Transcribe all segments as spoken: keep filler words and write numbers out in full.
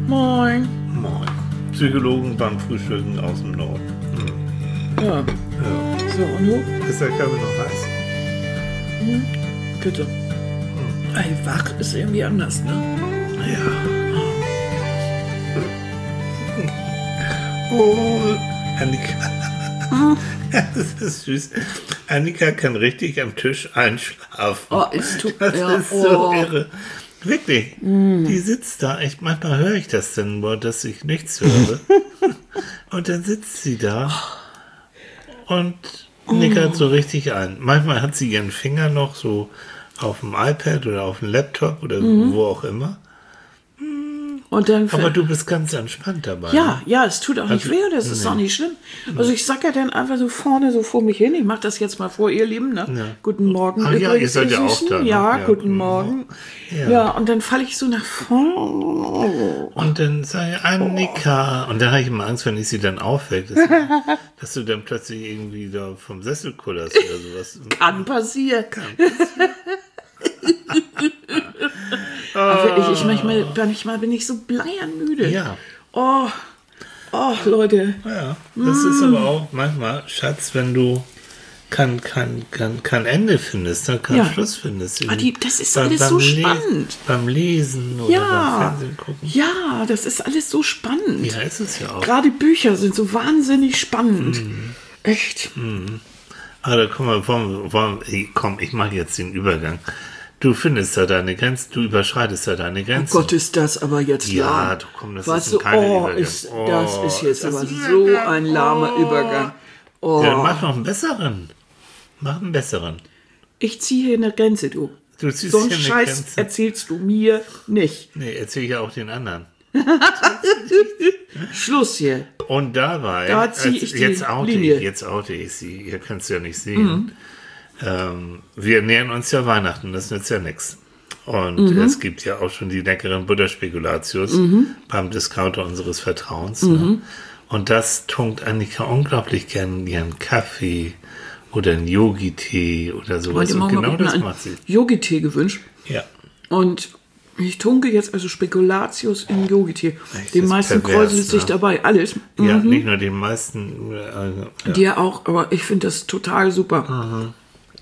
Moin. Moin. Psychologen beim Frühstücken aus dem Norden. Hm. Ja. Ja. So, und du? Ist der Kaffee noch heiß? Hm. Bitte. Hm. Ey, wach ist irgendwie anders, ne? Ja. Oh, Annika. Hm. Das ist süß. Annika kann richtig am Tisch einschlafen. Oh, es tut Das ja, ist so oh. irre. Wirklich. Mm. Die sitzt da. Ich, manchmal höre ich das dann, dass ich nichts höre. Und dann sitzt sie da und nickert so richtig ein. Manchmal hat sie ihren Finger noch so auf dem iPad oder auf dem Laptop oder mm. wo auch immer. Und dann Aber du bist ganz entspannt dabei. Ja, ne? ja, es tut auch nicht Also, weh, das ist nee. auch nicht schlimm. Also ich sag ja dann einfach so vorne so vor mich hin. Ich mach das jetzt mal vor, ihr Lieben. Ne? Ja. Guten Morgen. Ach ja, ihr seid ja auch Süßen. da. Ne? Ja, Ja, guten Morgen. Ja. Ja, und dann falle ich so nach vorne. Und dann sage ich, Annika. Und dann habe ich immer Angst, wenn ich sie dann aufwecke, dass, dass du dann plötzlich irgendwie da vom Sessel kullerst oder sowas. Kann passieren. Kann passieren. Aber wirklich, ich manchmal, manchmal bin ich so bleiernmüde. Ja. Oh, oh, Leute. Ja, das mm. ist aber auch manchmal, Schatz, wenn du kein, kein, kein, kein Ende findest, dann kein Ja. Schluss findest. Ah, die, das ist Beim- alles beim so Le- spannend. Beim Lesen oder Ja. beim Fernsehen gucken. Ja, das ist alles so spannend. Ja, ist es ja auch. Gerade Bücher sind so wahnsinnig spannend. Echt. Aber da komm mal, wollen, wollen, ey, komm, ich mache jetzt den Übergang. Du findest da deine Grenzen, du überschreitest da deine Oh Grenzen. Gott, ist das aber jetzt Ja, lahm. du komm, das Weißt ist du, keine oh, Übergang. ist, Oh, das ist jetzt das aber ist so Übergang. ein lahmer Oh. Übergang. Oh. Ja, dann mach noch einen besseren. Mach einen besseren. Ich ziehe hier eine Grenze, du. Du ziehst So einen hier eine Scheiß Grenze. erzählst du mir nicht. Nee, erzähl ich ja auch den anderen. Schluss hier. Und dabei, Da zieh als- ich die jetzt, oute Linie. ich, jetzt oute ich sie, ihr könnt es ja nicht sehen. Ähm, wir nähern uns ja Weihnachten, das nützt ja nichts. Und Mhm. es gibt ja auch schon die leckeren Butterspekulatius beim Discounter unseres Vertrauens. Mhm. Ne? Und das tunkt Annika unglaublich gern in ihren Kaffee oder einen Yogi-Tee oder sowas. Heute Und Morgen genau habe ich das mir macht sie. einen Yogi-Tee gewünscht. Ja. Und ich tunke jetzt also Spekulatius in Yogi-Tee. Echt, Den das ist meisten pervers, kräuselt sich ne? dabei. Alles. Ja, Mhm. nicht nur den meisten. Äh, ja. Dir auch, aber ich finde das total super.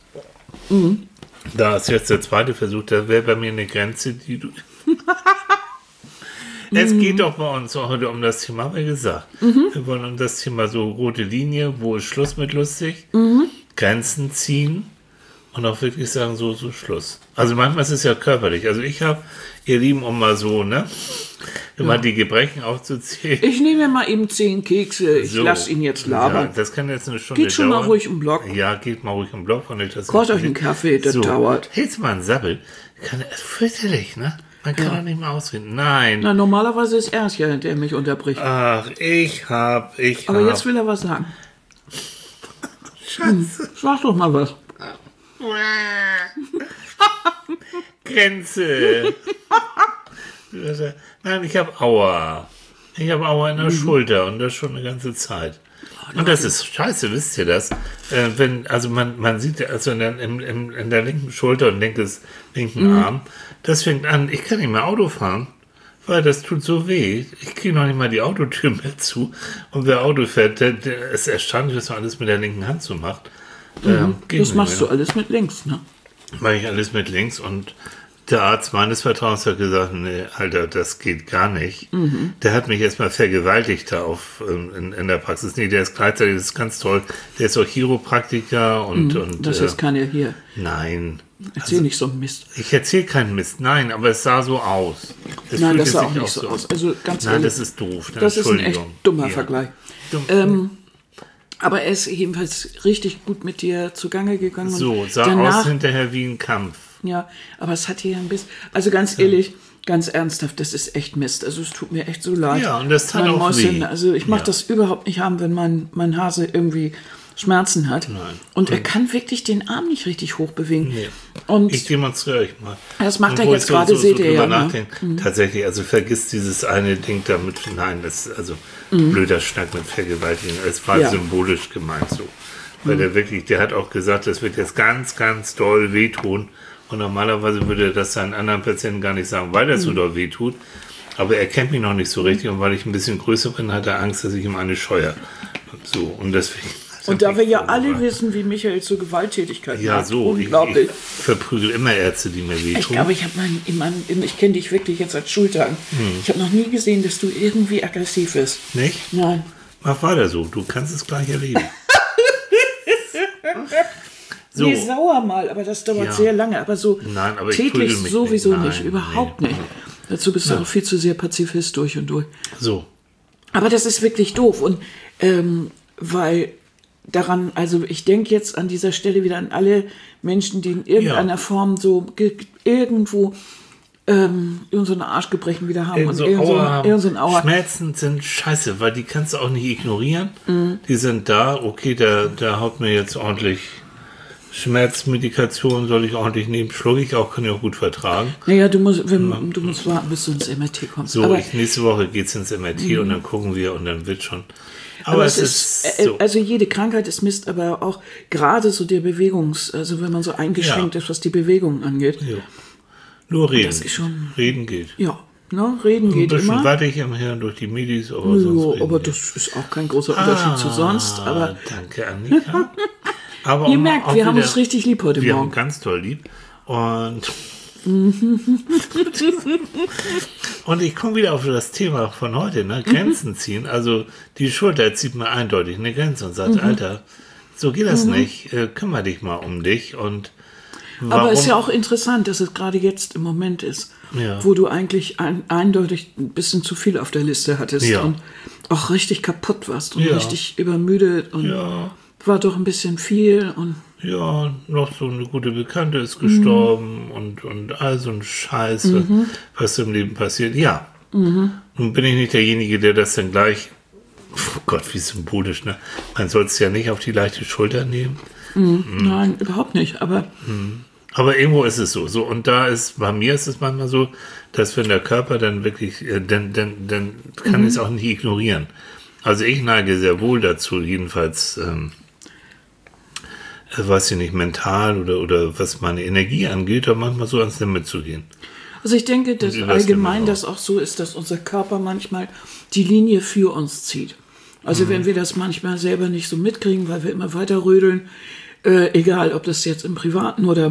Da ist jetzt der zweite Versuch, da wäre bei mir eine Grenze, die du. Es geht doch bei uns heute um das Thema, haben wir gesagt. Wir wollen um das Thema so rote Linie, wo ist Schluss mit lustig, Grenzen ziehen und auch wirklich sagen, so, so Schluss. Also manchmal ist es ja körperlich. Also ich habe, ihr Lieben, um mal so, ne, immer die Gebrechen aufzuzählen. Ich nehme mir mal eben zehn Kekse. Ich So. lasse ihn jetzt Ja, labern. das kann jetzt eine Stunde Geht schon mal dauern. ruhig im Block. Ja, geht mal ruhig im Block. Von der Tasse Kocht euch einen Kaffee, das so. dauert. Jetzt mal ein Sabbel. Kann, fürchterlich, ne? Man kann doch nicht mehr ausreden. Nein. Na, normalerweise ist er es ja, der mich unterbricht. Ach, ich hab, ich Aber hab. jetzt will er was sagen. Schatz. Sag doch mal was. Grenze. Nein, ich habe Aua. Ich habe Aua in der Schulter und das schon eine ganze Zeit. Und das ist scheiße, wisst ihr das? Äh, wenn, also man, man sieht ja also in der, im, im, in der linken Schulter und linkes, linken Arm, das fängt an, ich kann nicht mehr Auto fahren, weil das tut so weh. Ich kriege noch nicht mal die Autotür mehr zu. Und wer Auto fährt, der, der ist erstaunlich, dass man alles mit der linken Hand so macht. Ähm, geht Das nicht machst mehr. du alles mit links, ne? Mache ich alles mit links und der Arzt meines Vertrauens hat gesagt, nee, Alter, das geht gar nicht. Mhm. Der hat mich erstmal vergewaltigt da auf, in, in der Praxis. Nee, der ist gleichzeitig, das ist ganz toll, der ist auch Chiropraktiker und... und Das äh, jetzt kann er hier. nein, Erzähl nicht so einen Mist. ich erzähle keinen Mist, nein, aber es sah so aus. Es Nein, fühlte das sah sich auch nicht so aus. Also ganz Nein, ehrlich, das ist doof. ne? das ist ein echt Entschuldigung. dummer Ja. Vergleich. Dumm. Ähm, aber er ist jedenfalls richtig gut mit dir zugange gegangen. und so, sah danach, aus hinterher wie ein Kampf. Ja, aber es hat hier ein bisschen, also ganz ehrlich, ganz ernsthaft, das ist echt Mist. Also es tut mir echt so leid. Ja, und das tat Mein auch Mäuschen, weh. Also ich mag Ja. das überhaupt nicht haben, wenn mein, mein Hase irgendwie Schmerzen hat. Nein. Und er kann wirklich den Arm nicht richtig hochbewegen. Nee. Und Ich demonstriere euch mal. Das macht Und er wo jetzt ich so, gerade, so, seht so ihr drüber ja, ne? nachdenke. Tatsächlich, also vergiss dieses eine Ding damit. Nein, das ist also blöder Schnack mit Vergewaltigung. Es war Ja. symbolisch gemeint so. Weil der wirklich, der hat auch gesagt, das wird jetzt ganz, ganz doll wehtun. Und normalerweise würde er das seinen anderen Patienten gar nicht sagen, weil das so doll wehtut. Aber er kennt mich noch nicht so richtig und weil ich ein bisschen größer bin, hat er Angst, dass ich ihm eine scheue. So, und deswegen... Und da wir ja alle wissen, wie Michael zur Gewalttätigkeit Ja, macht, so, ich, unglaublich. ich verprügel immer Ärzte, die mir wehtun. Ich glaube, ich habe meinen, in meinem, ich kenne dich wirklich jetzt seit Schultagen. Hm. Ich habe noch nie gesehen, dass du irgendwie aggressiv bist. Nicht? Nein. Mach weiter so, du kannst es gleich erleben. So. Nee, sauer mal, aber das dauert ja. sehr lange. Aber so Nein, aber tätlich ich sowieso nicht, Nein, nicht, überhaupt nee. nicht. Dazu bist ja. du auch viel zu sehr Pazifist durch und durch. So. Aber das ist wirklich doof. Und ähm, weil daran, also ich denke jetzt an dieser Stelle wieder an alle Menschen, die in irgendeiner ja. Form so ge- irgendwo ähm, irgend so ein Arschgebrechen wieder haben. Irgend so und irgend so, Aua, irgend so ein Aua. Schmerzen sind scheiße, weil die kannst du auch nicht ignorieren. Mhm. Die sind da, okay, da, da haut mir jetzt ordentlich Schmerzmedikation, soll ich ordentlich nehmen, schlucke ich auch, kann ich auch gut vertragen. Naja, du musst, wenn, ja. du musst warten, bis du ins M R T kommst. So, Aber, ich, nächste Woche geht es ins M R T mhm. und dann gucken wir und dann wird schon... Aber, aber es ist, ist so. Also jede Krankheit ist Mist, aber auch gerade so der Bewegungs-, also wenn man so eingeschränkt ja. ist, was die Bewegung angeht. Ja. Nur reden. Das ist schon, reden geht. Ja, ne, reden geht immer. Ein bisschen warte ich am Hirn durch die Midis, aber jo, sonst aber geht. Das ist auch kein großer Unterschied ah, zu sonst. Aber danke, Annika. Aber ihr merkt, wir wieder, haben uns richtig lieb heute wir Morgen. Wir haben ganz toll lieb. Und... Und ich komme wieder auf das Thema von heute, ne? Grenzen ziehen. Also die Schulter zieht mir eindeutig eine Grenze und sagt, mhm. Alter, so geht das mhm. nicht. Äh, kümmere dich mal um dich. Und warum? Aber es ist ja auch interessant, dass es gerade jetzt im Moment ist, ja. wo du eigentlich ein, eindeutig ein bisschen zu viel auf der Liste hattest ja. und auch richtig kaputt warst und ja. richtig übermüdet und ja. war doch ein bisschen viel und ja, noch so eine gute Bekannte ist gestorben mhm. und, und all so ein Scheiß, mhm. was im Leben passiert. Ja, mhm. nun bin ich nicht derjenige, der das dann gleich, oh Gott, wie symbolisch, ne? Man soll es ja nicht auf die leichte Schulter nehmen. Mhm. Mhm. Nein, überhaupt nicht, aber... Mhm. Aber irgendwo ist es so. so. Und da ist, bei mir ist es manchmal so, dass wenn der Körper dann wirklich, äh, dann, dann, dann kann mhm. ich es auch nicht ignorieren. Also ich neige sehr wohl dazu, jedenfalls... Ähm, weiß ich nicht, mental oder, oder was meine Energie angeht, da manchmal so ans Limit zu gehen. Also ich denke, dass allgemein das auch so ist, dass unser Körper manchmal die Linie für uns zieht. Also mhm. wenn wir das manchmal selber nicht so mitkriegen, weil wir immer weiter rödeln, äh, egal ob das jetzt im Privaten oder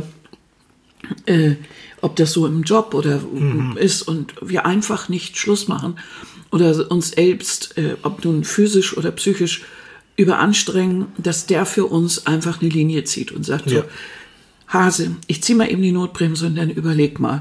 äh, ob das so im Job oder mhm. ist und wir einfach nicht Schluss machen oder uns selbst, äh, ob nun physisch oder psychisch überanstrengen, dass der für uns einfach eine Linie zieht und sagt ja. so, Hase, ich zieh mal eben die Notbremse und dann überleg mal.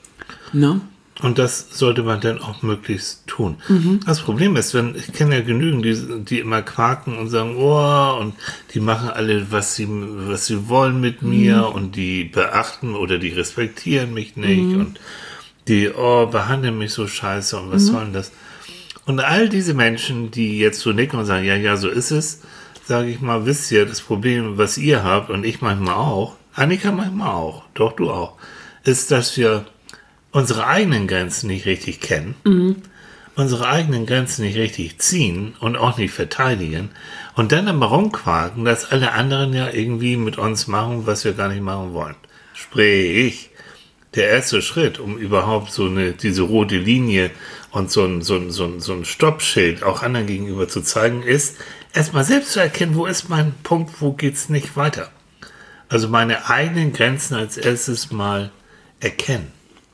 Ne? Und das sollte man dann auch möglichst tun. Mhm. Das Problem ist, wenn, ich kenne ja genügend, die, die immer quaken und sagen, oh, und die machen alle, was sie, was sie wollen mit mir mhm. und die beachten oder die respektieren mich nicht mhm. und die, oh, behandeln mich so scheiße und was mhm. soll denn das? Und all diese Menschen, die jetzt so nicken und sagen, ja, ja, so ist es, sage ich mal, wisst ihr, das Problem, was ihr habt und ich manchmal auch, Annika manchmal auch, doch du auch, ist, dass wir unsere eigenen Grenzen nicht richtig kennen, mhm. unsere eigenen Grenzen nicht richtig ziehen und auch nicht verteidigen und dann aber rumquaken, dass alle anderen ja irgendwie mit uns machen, was wir gar nicht machen wollen. Sprich, der erste Schritt, um überhaupt so eine, diese rote Linie und so ein, so ein, so ein, so ein Stoppschild auch anderen gegenüber zu zeigen, ist, erstmal selbst zu erkennen, wo ist mein Punkt, wo geht's nicht weiter. Also meine eigenen Grenzen als erstes mal erkennen.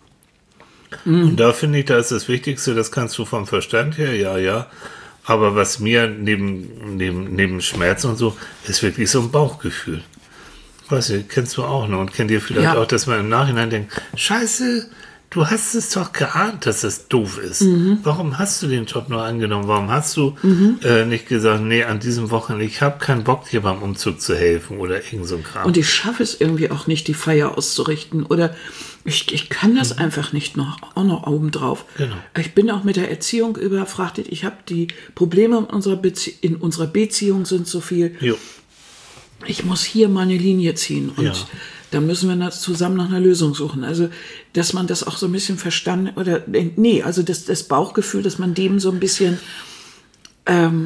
Mhm. Und da finde ich, da ist das Wichtigste, das kannst du vom Verstand her, ja, ja. Aber was mir neben, neben, neben Schmerz und so, ist wirklich so ein Bauchgefühl. Weißt du, kennst du auch, ne? Und kennt ihr vielleicht ja. auch, dass man im Nachhinein denkt, Scheiße, du hast es doch geahnt, dass das doof ist. Mhm. Warum hast du den Job nur angenommen? Warum hast du mhm. äh, nicht gesagt, nee, an diesem Wochenende, ich habe keinen Bock, dir beim Umzug zu helfen oder irgend so ein Kram. Und ich schaffe es irgendwie auch nicht, die Feier auszurichten oder ich, ich kann das mhm. einfach nicht noch, auch noch obendrauf. Genau. Ich bin auch mit der Erziehung überfrachtet. Ich habe die Probleme in unserer, Bezie- in unserer Beziehung sind so viel. Jo. Ich muss hier mal eine Linie ziehen und ja. dann müssen wir zusammen nach einer Lösung suchen. Also, dass man das auch so ein bisschen verstanden, oder, nee, also das, das Bauchgefühl, dass man dem so ein bisschen, ähm,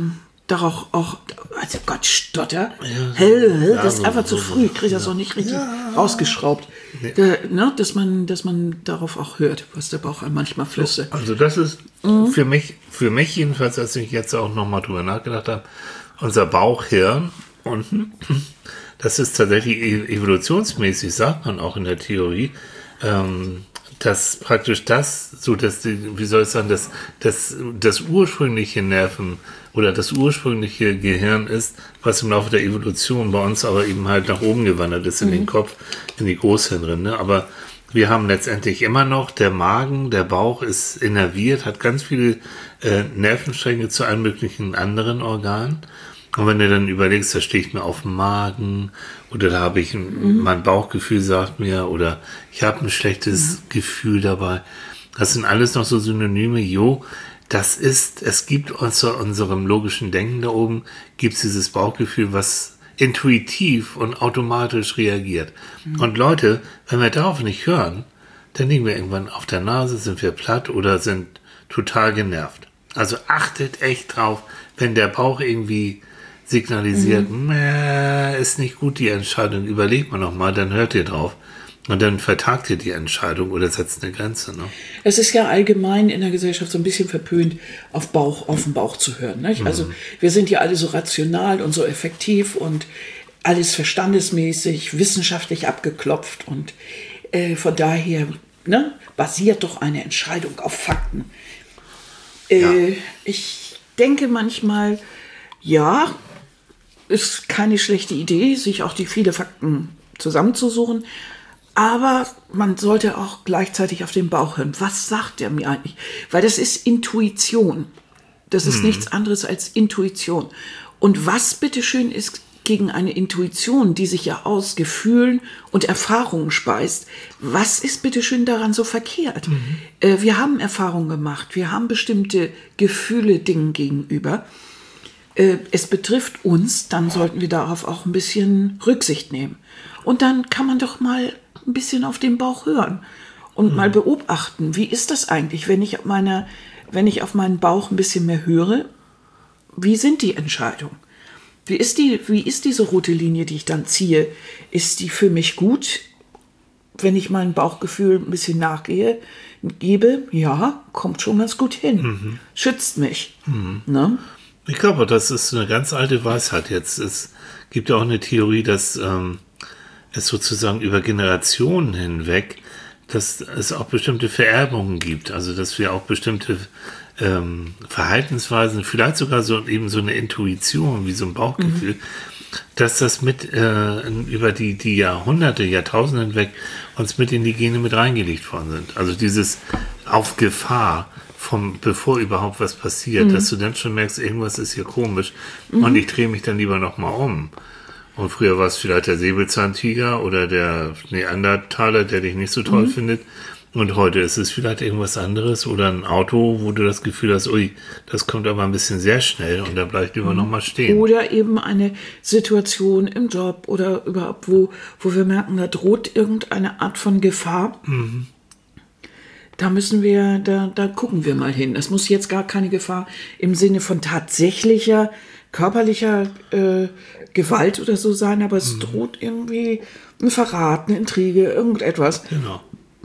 darauf auch, also Gott, Stotter, ja, hell, ja, das ist einfach so, zu früh, ich kriege das ja. auch nicht richtig ja. rausgeschraubt. Nee. Da, ne, dass man, dass man darauf auch hört, was der Bauch einem manchmal flüstert. So, also das ist mhm. für mich, für mich jedenfalls, als ich jetzt auch nochmal drüber nachgedacht habe, unser Bauchhirn unten, das ist tatsächlich evolutionsmäßig, sagt man auch in der Theorie, ähm, dass praktisch das, so dass die, wie soll ich sagen, dass das, das ursprüngliche Nerven oder das ursprüngliche Gehirn ist, was im Laufe der Evolution bei uns aber eben halt nach oben gewandert ist, in mhm. den Kopf, in die Großhirnrinde. Aber wir haben letztendlich immer noch, der Magen, der Bauch ist innerviert, hat ganz viele äh, Nervenstränge zu allen möglichen anderen Organen. Und wenn du dann überlegst, da stehe ich mir auf dem Magen oder da habe ich, ein, mhm. mein Bauchgefühl sagt mir oder ich habe ein schlechtes mhm. Gefühl dabei. Das sind alles noch so Synonyme. Jo, das ist, es gibt außer unserem logischen Denken da oben, gibt es dieses Bauchgefühl, was intuitiv und automatisch reagiert. Mhm. Und Leute, wenn wir darauf nicht hören, dann liegen wir irgendwann auf der Nase, sind wir platt oder sind total genervt. Also achtet echt drauf, wenn der Bauch irgendwie signalisiert, mhm. ist nicht gut die Entscheidung, überlegt man nochmal, dann hört ihr drauf und dann vertagt ihr die Entscheidung oder setzt eine Grenze. Ne? Es ist ja allgemein in der Gesellschaft so ein bisschen verpönt, auf Bauch, auf den Bauch zu hören. Nicht? Also mhm. wir sind ja alle so rational und so effektiv und alles verstandesmäßig, wissenschaftlich abgeklopft und äh, von daher ne, basiert doch eine Entscheidung auf Fakten. Äh, ja. Ich denke manchmal, ja, ist keine schlechte Idee, sich auch die viele Fakten zusammenzusuchen. Aber man sollte auch gleichzeitig auf den Bauch hören. Was sagt der mir eigentlich? Weil das ist Intuition. Das ist hm. nichts anderes als Intuition. Und was bitteschön ist gegen eine Intuition, die sich ja aus Gefühlen und Erfahrungen speist, was ist bitteschön daran so verkehrt? Mhm. Äh, wir haben Erfahrungen gemacht, wir haben bestimmte Gefühle Dingen gegenüber. Es betrifft uns, dann sollten wir darauf auch ein bisschen Rücksicht nehmen. Und dann kann man doch mal ein bisschen auf den Bauch hören und mhm. mal beobachten, wie ist das eigentlich, wenn ich auf meine, wenn ich auf meinen Bauch ein bisschen mehr höre, wie sind die Entscheidungen? Wie ist die, wie ist diese rote Linie, die ich dann ziehe? Ist die für mich gut, wenn ich meinem Bauchgefühl ein bisschen nachgehe, gebe? Ja, kommt schon ganz gut hin. Mhm. Schützt mich. Mhm. Ne? Ich glaube, das ist eine ganz alte Weisheit jetzt. Es gibt ja auch eine Theorie, dass ähm, es sozusagen über Generationen hinweg, dass es auch bestimmte Vererbungen gibt. Also, dass wir auch bestimmte ähm, Verhaltensweisen, vielleicht sogar so eben so eine Intuition, wie so ein Bauchgefühl, mhm. dass das mit äh, über die, die Jahrhunderte, Jahrtausende hinweg uns mit in die Gene mit reingelegt worden sind. Also dieses auf Gefahr, vom, bevor überhaupt was passiert, mhm. dass du dann schon merkst, irgendwas ist hier komisch mhm. und ich drehe mich dann lieber nochmal um. Und früher war es vielleicht der Säbelzahntiger oder der Neandertaler, der dich nicht so toll mhm. findet. Und heute ist es vielleicht irgendwas anderes oder ein Auto, wo du das Gefühl hast, ui, das kommt aber ein bisschen sehr schnell und da bleibt lieber mhm. nochmal stehen. Oder eben eine Situation im Job oder überhaupt, wo, wo wir merken, da droht irgendeine Art von Gefahr. Mhm. Da müssen wir, da, da gucken wir mal hin. Es muss jetzt gar keine Gefahr im Sinne von tatsächlicher, körperlicher äh, Gewalt oder so sein, aber es mhm. droht irgendwie ein Verrat, eine Intrige, irgendetwas. Genau.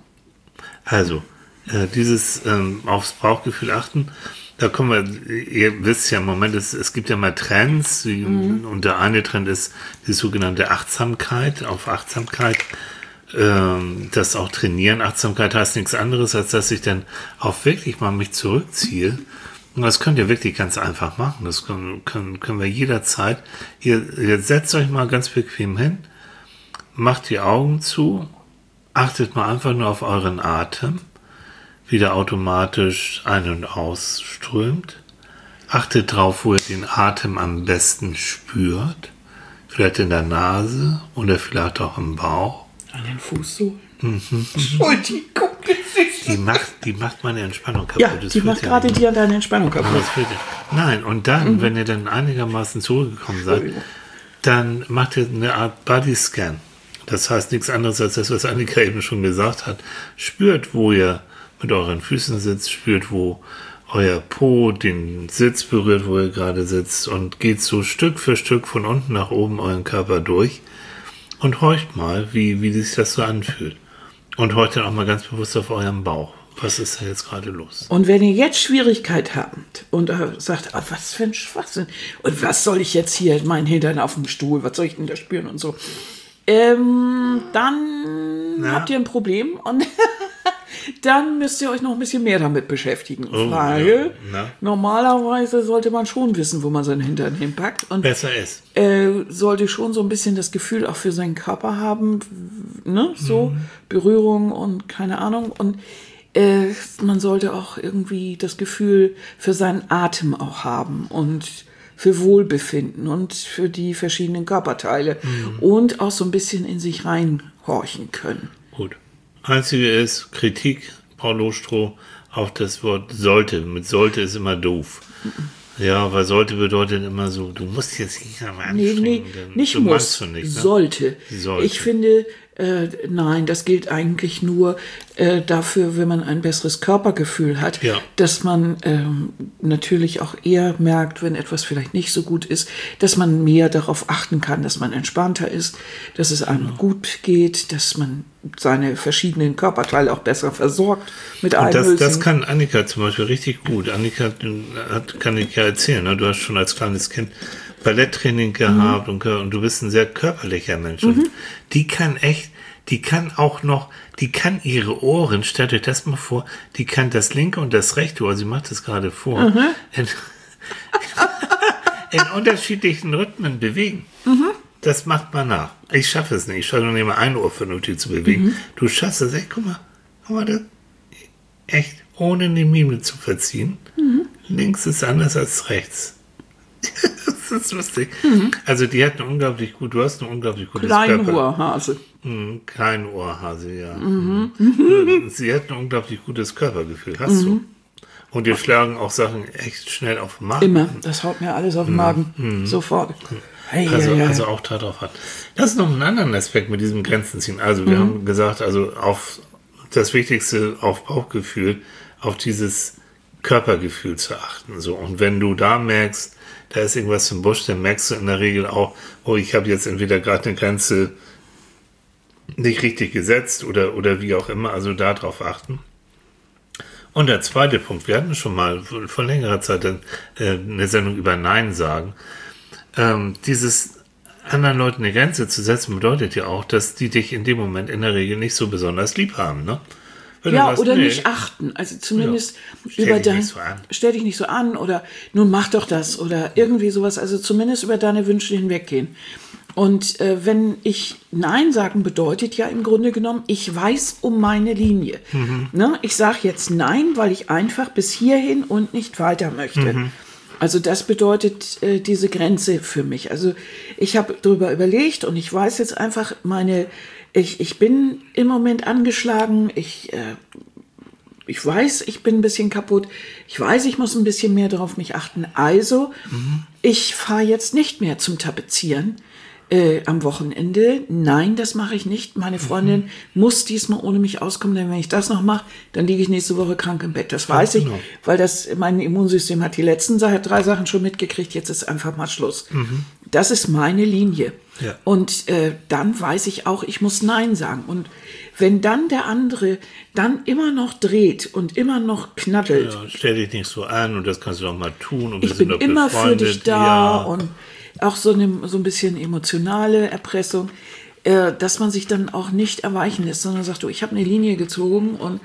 Also, äh, dieses ähm, aufs Bauchgefühl achten, da kommen wir, ihr wisst ja im Moment, es, es gibt ja mal Trends, wie, mhm. und der eine Trend ist die sogenannte Achtsamkeit, auf Achtsamkeit, ähm, das auch trainieren. Achtsamkeit heißt nichts anderes, als dass ich dann auch wirklich mal mich zurückziehe. Und das könnt ihr wirklich ganz einfach machen. Das können, können, können wir jederzeit. Ihr, ihr setzt euch mal ganz bequem hin, macht die Augen zu, achtet mal einfach nur auf euren Atem, wie der automatisch ein- und ausströmt. Achtet drauf, wo ihr den Atem am besten spürt. Vielleicht in der Nase oder vielleicht auch im Bauch. An den Fußsohlen. Mhm. Entschuldigung. Die macht, die macht meine Entspannung kaputt. Ja, die macht gerade dir deine Entspannung kaputt. Nein, und dann, mhm. wenn ihr dann einigermaßen zurückgekommen seid, dann macht ihr eine Art Bodyscan. Das heißt nichts anderes als das, was Annika eben schon gesagt hat. Spürt, wo ihr mit euren Füßen sitzt, spürt, wo, euer Po den Sitz berührt, wo ihr gerade sitzt und geht so Stück für Stück von unten nach oben euren Körper durch und horcht mal, wie, wie sich das so anfühlt. Und horcht dann auch mal ganz bewusst auf euren Bauch. Was ist da jetzt gerade los? Und wenn ihr jetzt Schwierigkeit habt und äh, sagt, ah, was für ein Schwachsinn und was soll ich jetzt hier, mein Hintern auf dem Stuhl, was soll ich denn da spüren und so, ähm, dann Na? habt ihr ein Problem und dann müsst ihr euch noch ein bisschen mehr damit beschäftigen. Oh, weil ja. normalerweise sollte man schon wissen, wo man seinen Hintern hinpackt. Und besser ist. Äh, sollte schon so ein bisschen das Gefühl auch für seinen Körper haben, ne? So mhm. Berührung und keine Ahnung. Und äh, man sollte auch irgendwie das Gefühl für seinen Atem auch haben und für Wohlbefinden und für die verschiedenen Körperteile mhm. und auch so ein bisschen in sich reinhorchen können. Gut. Einzige ist Kritik, Paulo Stroh, auf das Wort sollte. Mit sollte ist immer doof. Ja, weil sollte bedeutet immer so, du musst jetzt nicht einmal anstrengen. Nee, nee, nicht muss, nicht, ne? sollte. sollte. Ich finde, äh, nein, das gilt eigentlich nur äh, dafür, wenn man ein besseres Körpergefühl hat, ja. dass man ähm, natürlich auch eher merkt, wenn etwas vielleicht nicht so gut ist, dass man mehr darauf achten kann, dass man entspannter ist, dass es einem ja. gut geht, dass man seine verschiedenen Körperteile auch besser versorgt mit allem. Das, das kann Annika zum Beispiel richtig gut. Annika hat, kann ich ja erzählen, ne? Du hast schon als kleines Kind Balletttraining gehabt mhm. und, und du bist ein sehr körperlicher Mensch. Mhm. Und die kann echt, die kann auch noch, die kann ihre Ohren, stellt euch das mal vor, die kann das linke und das rechte Ohr, sie macht es gerade vor, mhm. in, in unterschiedlichen Rhythmen bewegen. Mhm. Das macht man nach. Ich schaffe es nicht. Ich schaffe nur nicht mal ein Ohr vernünftig zu bewegen. Mhm. Du schaffst es echt, guck mal, guck mal, das, echt, ohne die Mimik zu verziehen. Mhm. Links ist anders als rechts. Das ist lustig. Mhm. Also die hat eine unglaublich gut, du hast ein unglaublich gutes Klein Körper. Ohrhase. Mhm, kein Ohrhase, ja. Mhm. Mhm. Sie hat ein unglaublich gutes Körpergefühl, hast mhm. du. Und dir schlagen auch Sachen echt schnell auf den Magen. Immer, das haut mir alles auf den Magen. Mhm. Sofort. Hey, also, ja, ja. also auch darauf hat. Das ist noch ein anderer Aspekt mit diesem Grenzen ziehen. Also wir mhm. haben gesagt, also auf das Wichtigste, auf Bauchgefühl, auf dieses Körpergefühl zu achten. So. Und wenn du da merkst, da ist irgendwas im Busch, dann merkst du in der Regel auch, oh, ich habe jetzt entweder gerade eine Grenze nicht richtig gesetzt oder, oder wie auch immer, also darauf achten. Und der zweite Punkt, wir hatten schon mal vor längerer Zeit eine Sendung über Nein sagen. Ähm, dieses anderen Leuten eine Grenze zu setzen, bedeutet ja auch, dass die dich in dem Moment in der Regel nicht so besonders lieb haben, ne? Wenn ja, weißt, oder nee. nicht achten. Also zumindest ja. über dein, so stell dich nicht so an oder nun mach doch das oder irgendwie sowas. Also zumindest über deine Wünsche hinweggehen. Und äh, wenn ich Nein sagen, bedeutet ja im Grunde genommen, ich weiß um meine Linie. Mhm. Ne? Ich sage jetzt Nein, weil ich einfach bis hierhin und nicht weiter möchte. Mhm. Also das bedeutet äh, diese Grenze für mich. Also ich habe darüber überlegt und ich weiß jetzt einfach, meine, ich, ich bin im Moment angeschlagen, ich, äh, ich weiß, ich bin ein bisschen kaputt, ich weiß, ich muss ein bisschen mehr darauf mich achten. Also mhm. ich fahre jetzt nicht mehr zum Tapezieren äh, am Wochenende. Nein, das mache ich nicht. Meine Freundin mhm. muss diesmal ohne mich auskommen, denn wenn ich das noch mache, dann liege ich nächste Woche krank im Bett. Das weiß ja, genau. ich, weil das mein Immunsystem hat die letzten hat drei Sachen schon mitgekriegt. Jetzt ist einfach mal Schluss. Mhm. Das ist meine Linie. Ja. Und äh, dann weiß ich auch, ich muss Nein sagen. Und wenn dann der andere dann immer noch dreht und immer noch knattelt. Ja, stell dich nicht so an und das kannst du doch mal tun. Und ich bin immer für dich da ja. und auch so, eine, so ein bisschen emotionale Erpressung, äh, dass man sich dann auch nicht erweichen lässt, sondern sagt, du, ich habe eine Linie gezogen und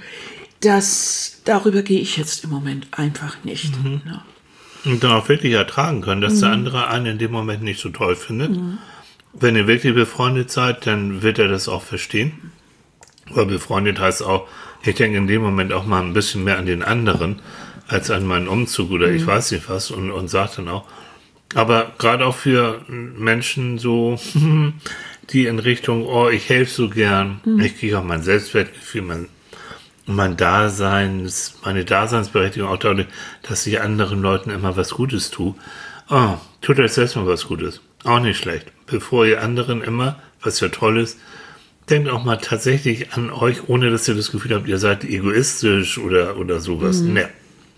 das, darüber gehe ich jetzt im Moment einfach nicht. Mhm. Ja. Und dann auch wirklich ertragen können, dass mhm. der andere einen in dem Moment nicht so toll findet. Mhm. Wenn ihr wirklich befreundet seid, dann wird er das auch verstehen. Weil befreundet heißt auch, ich denke in dem Moment auch mal ein bisschen mehr an den anderen, als an meinen Umzug oder mhm. ich weiß nicht was und, und sagt dann auch, aber gerade auch für Menschen so, die in Richtung, oh, ich helfe so gern, mhm. ich kriege auch mein Selbstwertgefühl, mein, mein Dasein, meine Daseinsberechtigung auch dadurch, dass ich anderen Leuten immer was Gutes tue. Oh, tut euch selbst mal was Gutes. Auch nicht schlecht. Bevor ihr anderen immer, was ja toll ist, denkt auch mal tatsächlich an euch, ohne dass ihr das Gefühl habt, ihr seid egoistisch oder, oder sowas. Mhm. Nee.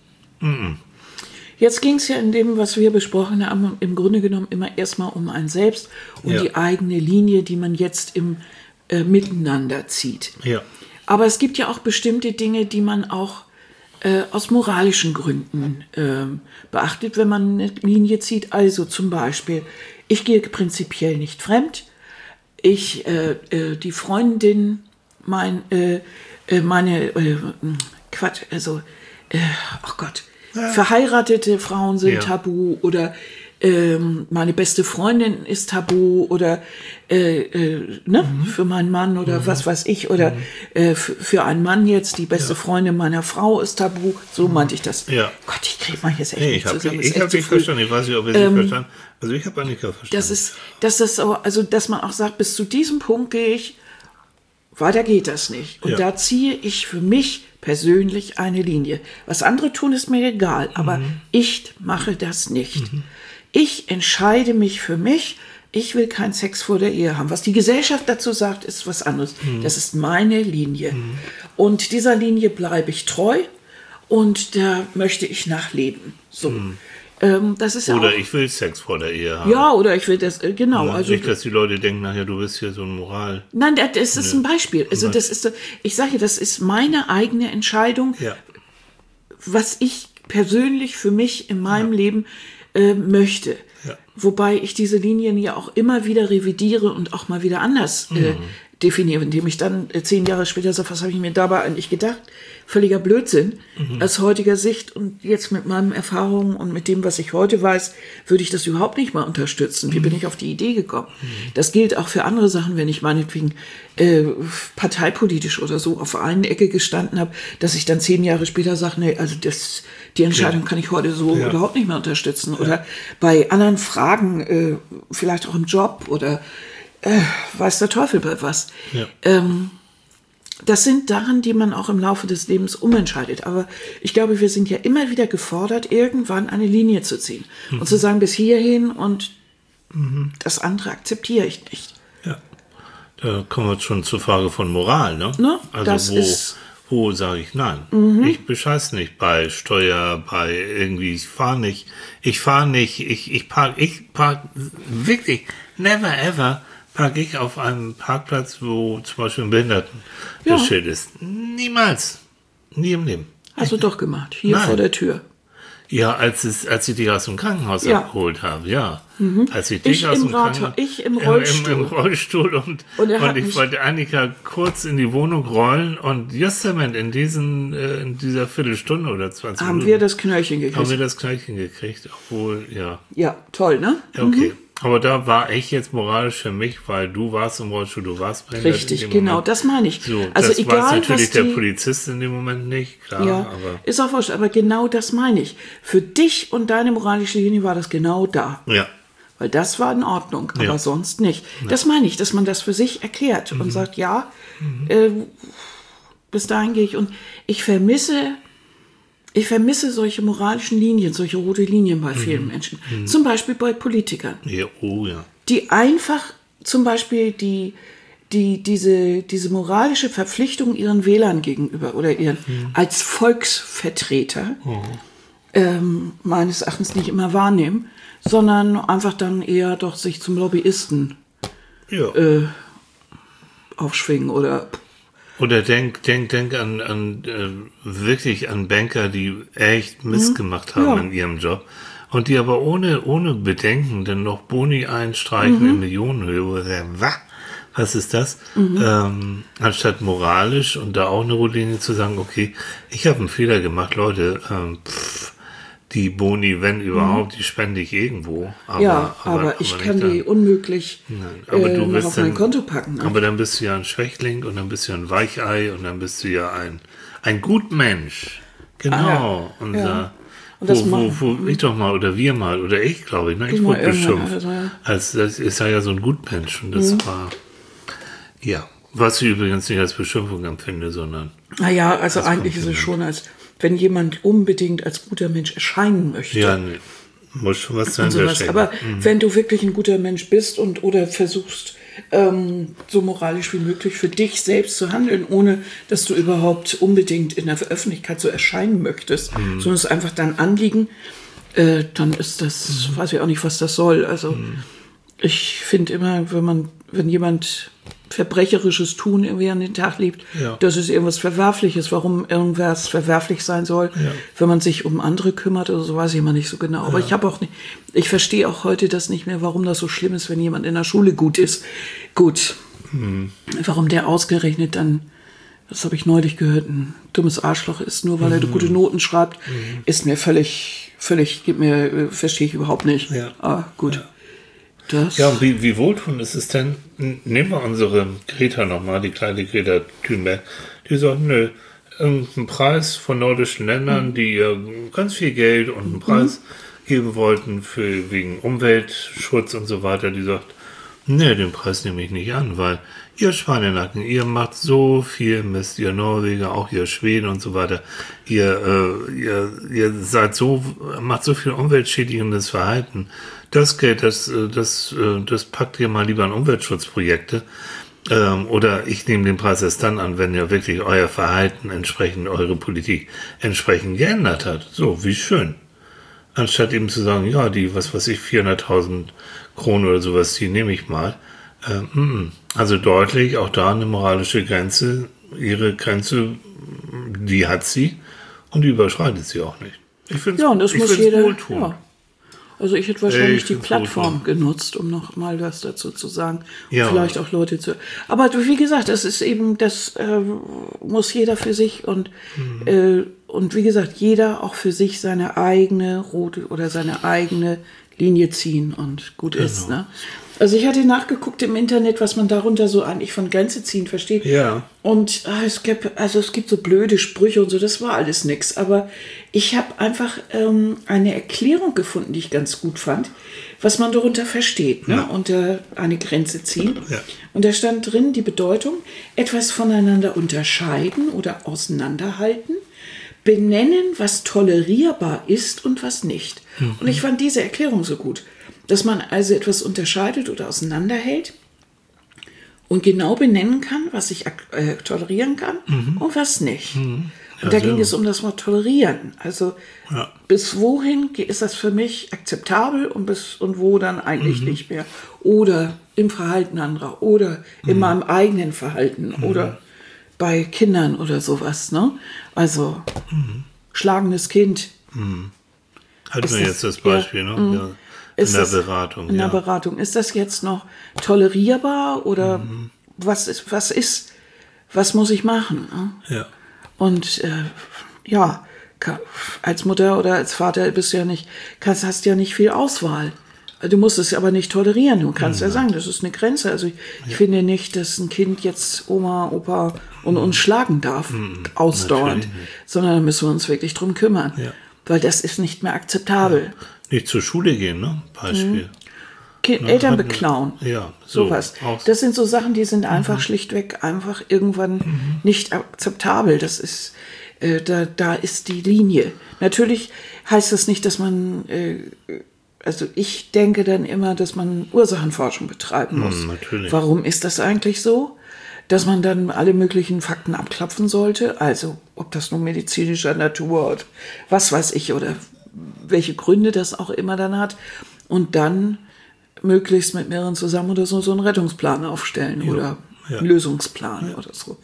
Mhm. Jetzt ging es ja in dem, was wir besprochen haben, im Grunde genommen immer erstmal um ein Selbst und Ja. die eigene Linie, die man jetzt im äh, Miteinander zieht. Ja. Aber es gibt ja auch bestimmte Dinge, die man auch äh, aus moralischen Gründen äh, beachtet, wenn man eine Linie zieht. Also zum Beispiel, ich gehe prinzipiell nicht fremd. Ich, äh, äh, die Freundin, mein, äh, äh, meine, äh, Quatsch, also, äh, oh Gott, Ja. verheiratete Frauen sind Ja. tabu oder ähm, meine beste Freundin ist tabu oder äh, äh, ne, Mhm. für meinen Mann oder mhm. was weiß ich oder mhm. äh, für, für einen Mann jetzt die beste Ja. Freundin meiner Frau ist tabu, so meinte ich das. Ja. Gott, ich kriege mal jetzt echt Nee, nicht ich habe zusammen. ich Ist echt hab zu dich früh. verstanden, ich weiß nicht, ob ihr sie Ähm, verstanden. Also ich habe Annika verstanden. Das ist, das ist so, also dass man auch sagt, bis zu diesem Punkt gehe ich, weiter geht das nicht. Und Ja. da ziehe ich für mich persönlich eine Linie. Was andere tun, ist mir egal, aber Mhm. ich mache das nicht. Mhm. Ich entscheide mich für mich, ich will keinen Sex vor der Ehe haben. Was die Gesellschaft dazu sagt, ist was anderes. Mhm. Das ist meine Linie. Mhm. Und dieser Linie bleibe ich treu und da möchte ich nachleben. So. Mhm. Ähm, das ist ja Oder auch, ich will Sex vor der Ehe haben. ja, oder ich will das, äh, genau. Ja, Also, nicht, dass die Leute denken, nachher du bist hier so ein Moral. nein, das, das ist Nee. ein Beispiel. Also das ist, so- ich sage, das ist meine eigene Entscheidung, Ja. was ich persönlich für mich in meinem Ja. Leben äh, möchte. Ja. Wobei ich diese Linien ja auch immer wieder revidiere und auch mal wieder anders äh, definiere, indem ich dann äh, zehn Jahre später sage, was habe ich mir dabei eigentlich gedacht? Völliger Blödsinn aus heutiger Sicht und jetzt mit meinen Erfahrungen und mit dem, was ich heute weiß, würde ich das überhaupt nicht mal unterstützen. Wie bin ich auf die Idee gekommen? Das gilt auch für andere Sachen, wenn ich meinetwegen äh, parteipolitisch oder so auf einer Ecke gestanden habe, dass ich dann zehn Jahre später sage, nee, also das, die Entscheidung kann ich heute so Ja. überhaupt nicht mehr unterstützen. Oder bei anderen Fragen, äh, vielleicht auch im Job oder äh, weiß der Teufel bei was. Ja. Ähm, das sind Sachen, die man auch im Laufe des Lebens umentscheidet. Aber ich glaube, wir sind ja immer wieder gefordert, irgendwann eine Linie zu ziehen. Mhm. Und zu sagen, bis hierhin und mhm. das andere akzeptiere ich nicht. Ja. Da kommen wir schon zur Frage von Moral, ne? Ne? Also Das wo, ist- wo sage ich nein? Mhm. Ich bescheiß nicht bei Steuer, bei irgendwie, ich fahre nicht, ich fahre nicht, ich, ich park, ich park wirklich, never ever parke ich auf einem Parkplatz, wo zum Beispiel ein Behindertenschild Ja. ist. Niemals. Nie im Leben. Hast du doch gemacht, hier Nein. vor der Tür. Ja, als, es, als ich dich aus dem Krankenhaus Ja. abgeholt habe, ja. Als ich Ich dich aus im dem Ratha- Krankenhaus... ich im Im, Rollstuhl. im, im Rollstuhl und, Und er hat und ich mich- wollte Annika kurz in die Wohnung rollen und justament in, diesen, äh, in dieser Viertelstunde oder zwanzig Haben Minuten wir das Knöllchen haben wir gekriegt. das Knöllchen gekriegt, obwohl, ja, Ja, toll, ne? okay. Aber da war ich jetzt moralisch für mich, weil du warst im Rollstuhl, du warst behindert in Richtig, dem genau, Moment. das meine ich. So, also das egal, weiß natürlich was der die, Polizist in dem Moment nicht, klar, ja, aber... ist auch wurscht, aber genau das meine ich. Für dich und deine moralische Linie war das genau da. Ja, Weil das war in Ordnung, aber Ja. sonst nicht. Das meine ich, dass man das für sich erklärt und sagt, ja, äh, bis dahin gehe ich. Und ich vermisse, ich vermisse solche moralischen Linien, solche rote Linien bei vielen Menschen. Zum Beispiel bei Politikern, ja, oh ja. die einfach zum Beispiel die, die, diese, diese moralische Verpflichtung ihren Wählern gegenüber oder ihren als Volksvertreter ähm, meines Erachtens nicht immer wahrnehmen, sondern einfach dann eher doch sich zum Lobbyisten Ja. äh, aufschwingen oder Oder denk, denk, denk an, an äh, wirklich an Banker, die echt Mist gemacht haben Ja. in ihrem Job und die aber ohne, ohne Bedenken dann noch Boni einstreichen in Millionenhöhe. Wo ich sage, was? Was ist das? Ähm, anstatt moralisch und da auch eine Routine zu sagen, okay, ich habe einen Fehler gemacht, Leute, ähm, pff, die Boni, wenn überhaupt, die spende ich irgendwo. Aber, ja, aber, ich aber kann nicht die dann. unmöglich Nein, aber äh, du noch bist auf mein dann- Konto packen. Ne? Aber dann bist du ja ein Schwächling und dann bist du ja ein Weichei und dann bist du ja ein, ein Gutmensch. Genau. Ah, ja. Unser, Ja. Und das wo, wo, machen- wo ich doch mal, oder wir mal, oder ich glaube ich, ne? ich mal wurde irgendwann, beschimpft. also, ja. Als, das ist ja so ein Gutmensch und das war, ja, was ich übrigens nicht als Beschimpfung empfinde, sondern, Naja, also eigentlich ist es schon, als wenn jemand unbedingt als guter Mensch erscheinen möchte. ja, nee, muss schon was und dahinter sowas. stecken. Aber wenn du wirklich ein guter Mensch bist und oder versuchst, ähm, so moralisch wie möglich für dich selbst zu handeln, ohne dass du überhaupt unbedingt in der Öffentlichkeit so erscheinen möchtest, mhm. sondern es ist einfach dein Anliegen, äh, dann ist das, mhm. weiß ich auch nicht, was das soll. Also mhm. ich finde immer, wenn man, wenn jemand verbrecherisches Tun irgendwie an den Tag legt, ja. das ist irgendwas Verwerfliches. Warum irgendwas verwerflich sein soll, ja. wenn man sich um andere kümmert oder so, weiß ich immer nicht so genau. Aber ja. ich habe auch nicht, ich verstehe auch heute das nicht mehr, warum das so schlimm ist, wenn jemand in der Schule gut ist. Gut. Mhm. Warum der ausgerechnet dann, das habe ich neulich gehört, ein dummes Arschloch ist, nur weil mhm. er gute Noten schreibt, mhm. ist mir völlig, völlig, gibt mir, verstehe ich überhaupt nicht. Ja. Ah, gut. Ja. Das. Ja, und wie, wie wohltuend ist es denn? Nehmen wir unsere Greta nochmal, die kleine Greta Thunberg, die sagt, nö, irgendein Preis von nordischen Ländern, mhm. die ihr ganz viel Geld und einen Preis mhm. geben wollten für wegen Umweltschutz und so weiter, die sagt, nee, den Preis nehme ich nicht an, weil ihr Schweinenacken, ihr macht so viel Mist, ihr Norweger, auch ihr Schweden und so weiter, ihr, äh, ihr, ihr seid so, macht so viel umweltschädigendes Verhalten. Das Geld, das, das, das packt ihr mal lieber an Umweltschutzprojekte. Ähm, oder ich nehme den Preis erst dann an, wenn ihr wirklich euer Verhalten entsprechend, eure Politik entsprechend geändert hat. So, wie schön. Anstatt eben zu sagen, ja, die, was weiß ich, vierhunderttausend Kronen oder sowas, die nehme ich mal. Ähm, also deutlich, auch da eine moralische Grenze. Ihre Grenze, die hat sie und die überschreitet sie auch nicht. Ich finde es ja, und das muss jeder, wohltun. Ja. Also ich hätte wahrscheinlich ich die Plattform gut, genutzt, um noch mal was dazu zu sagen. Ja. Vielleicht auch Leute zu... Aber wie gesagt, das ist eben, das äh, muss jeder für sich und, mhm. äh, und wie gesagt, jeder auch für sich seine eigene rote oder seine eigene Linie ziehen und gut genau. ist. Ne? Also ich hatte nachgeguckt im Internet, was man darunter so eigentlich von Grenze ziehen versteht. Ja. Und ah, es gibt, also es gibt so blöde Sprüche und so, das war alles nix. Aber ich habe einfach ähm, eine Erklärung gefunden, die ich ganz gut fand, was man darunter versteht, ne? Ja. Unter eine Grenze ziehen. Ja. Und da stand drin die Bedeutung, etwas voneinander unterscheiden oder auseinanderhalten, benennen, was tolerierbar ist und was nicht. Mhm. Und ich fand diese Erklärung so gut, dass man also etwas unterscheidet oder auseinanderhält und genau benennen kann, was ich äh, tolerieren kann mhm. und was nicht. Mhm. Ja, und da ging es um das Wort tolerieren. Also ja. bis wohin ist das für mich akzeptabel und bis und wo dann eigentlich mhm. nicht mehr. Oder im Verhalten anderer oder in mhm. meinem eigenen Verhalten mhm. oder bei Kindern oder sowas. Ne? Also mhm. schlagendes Kind. Mhm. Hatten wir jetzt das Beispiel, ja, ne? Ja. In der Beratung. In der ja. Beratung. Ist das jetzt noch tolerierbar oder mhm. was ist, was ist, was muss ich machen? Ne? Ja. Und äh, ja, als Mutter oder als Vater bist du ja nicht, kannst, hast ja nicht viel Auswahl. Du musst es aber nicht tolerieren. Du kannst mhm. ja sagen, das ist eine Grenze. Also ich, ja. ich finde nicht, dass ein Kind jetzt Oma, Opa und uns schlagen darf, mhm. ausdauernd, sondern da müssen wir uns wirklich drum kümmern. Ja. Weil das ist nicht mehr akzeptabel. Ja. Nicht zur Schule gehen, ne? Beispiel. Kind, ne? Eltern beklauen. Ja, so. Sowas. Das sind so Sachen, die sind einfach mhm. schlichtweg einfach irgendwann mhm. nicht akzeptabel. Das ist, äh, da, da ist die Linie. Natürlich heißt das nicht, dass man, äh, also ich denke dann immer, dass man Ursachenforschung betreiben muss. Mhm, natürlich. Warum ist das eigentlich so? Dass man dann alle möglichen Fakten abklopfen sollte, also ob das nun medizinischer Natur oder was weiß ich oder welche Gründe das auch immer dann hat und dann möglichst mit mehreren zusammen oder so, so einen Rettungsplan aufstellen ja, oder ja. einen Lösungsplan ja. oder so.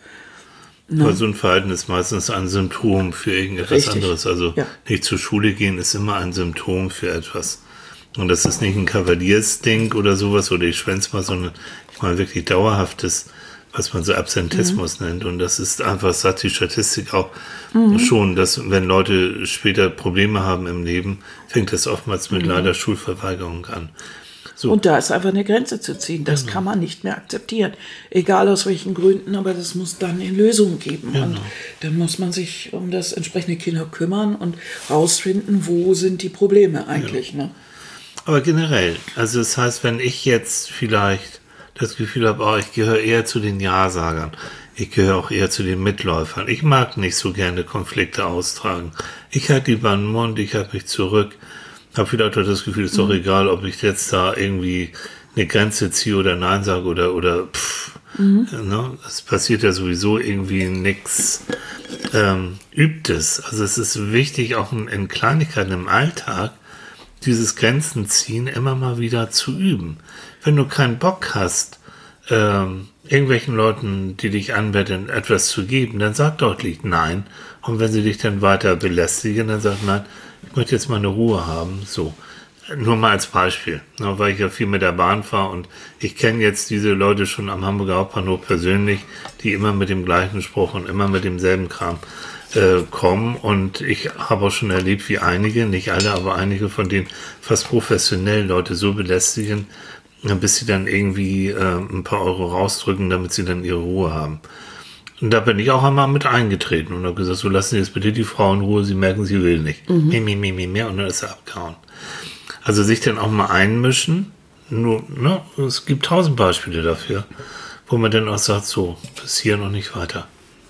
Ne? Weil so ein Verhalten ist meistens ein Symptom für irgendetwas Richtig. anderes. Also ja. nicht zur Schule gehen ist immer ein Symptom für etwas. Und das ist nicht ein Kavaliersding oder sowas oder ich schwänze mal, sondern ich meine wirklich dauerhaftes, was man so Absentismus mhm. nennt. Und das ist einfach, sagt die Statistik auch mhm. schon, dass wenn Leute später Probleme haben im Leben, fängt das oftmals mit mhm. leider Schulverweigerung an. So. Und da ist einfach eine Grenze zu ziehen. Das genau. kann man nicht mehr akzeptieren. Egal aus welchen Gründen, aber das muss dann eine Lösung geben. Genau. Und dann muss man sich um das entsprechende Kinder kümmern und rausfinden, wo sind die Probleme eigentlich. Ja. Ne? Aber generell, also das heißt, wenn ich jetzt vielleicht das Gefühl habe, oh, ich gehöre eher zu den Ja-Sagern. Ich gehöre auch eher zu den Mitläufern. Ich mag nicht so gerne Konflikte austragen. Ich halte lieber einen Mund, ich halte mich zurück. Habe vielleicht auch das Gefühl, es ist doch mhm. egal, ob ich jetzt da irgendwie eine Grenze ziehe oder Nein sage oder, oder pff, mhm. ne? Es passiert ja sowieso irgendwie nichts ähm, Übtes. Also es ist wichtig, auch in, in Kleinigkeiten im Alltag, dieses Grenzen ziehen immer mal wieder zu üben. Wenn du keinen Bock hast, ähm, irgendwelchen Leuten, die dich anbetteln, etwas zu geben, dann sag deutlich Nein. Und wenn sie dich dann weiter belästigen, dann sag Nein, ich möchte jetzt mal eine Ruhe haben. So. Nur mal als Beispiel, ne, weil ich ja viel mit der Bahn fahre und ich kenne jetzt diese Leute schon am Hamburger Hauptbahnhof persönlich, die immer mit dem gleichen Spruch und immer mit demselben Kram äh, kommen, und ich habe auch schon erlebt, wie einige, nicht alle, aber einige von denen fast professionell Leute so belästigen, bis sie dann irgendwie äh, ein paar Euro rausdrücken, damit sie dann ihre Ruhe haben. Und da bin ich auch einmal mit eingetreten und habe gesagt, so lassen Sie jetzt bitte die Frau in Ruhe, sie merken, sie will nicht. Mhm. Mehr, mehr, mehr, mehr, mehr, und dann ist er abgehauen. Also sich dann auch mal einmischen, nur, ne, es gibt tausend Beispiele dafür, wo man dann auch sagt, so, bis hier noch nicht weiter.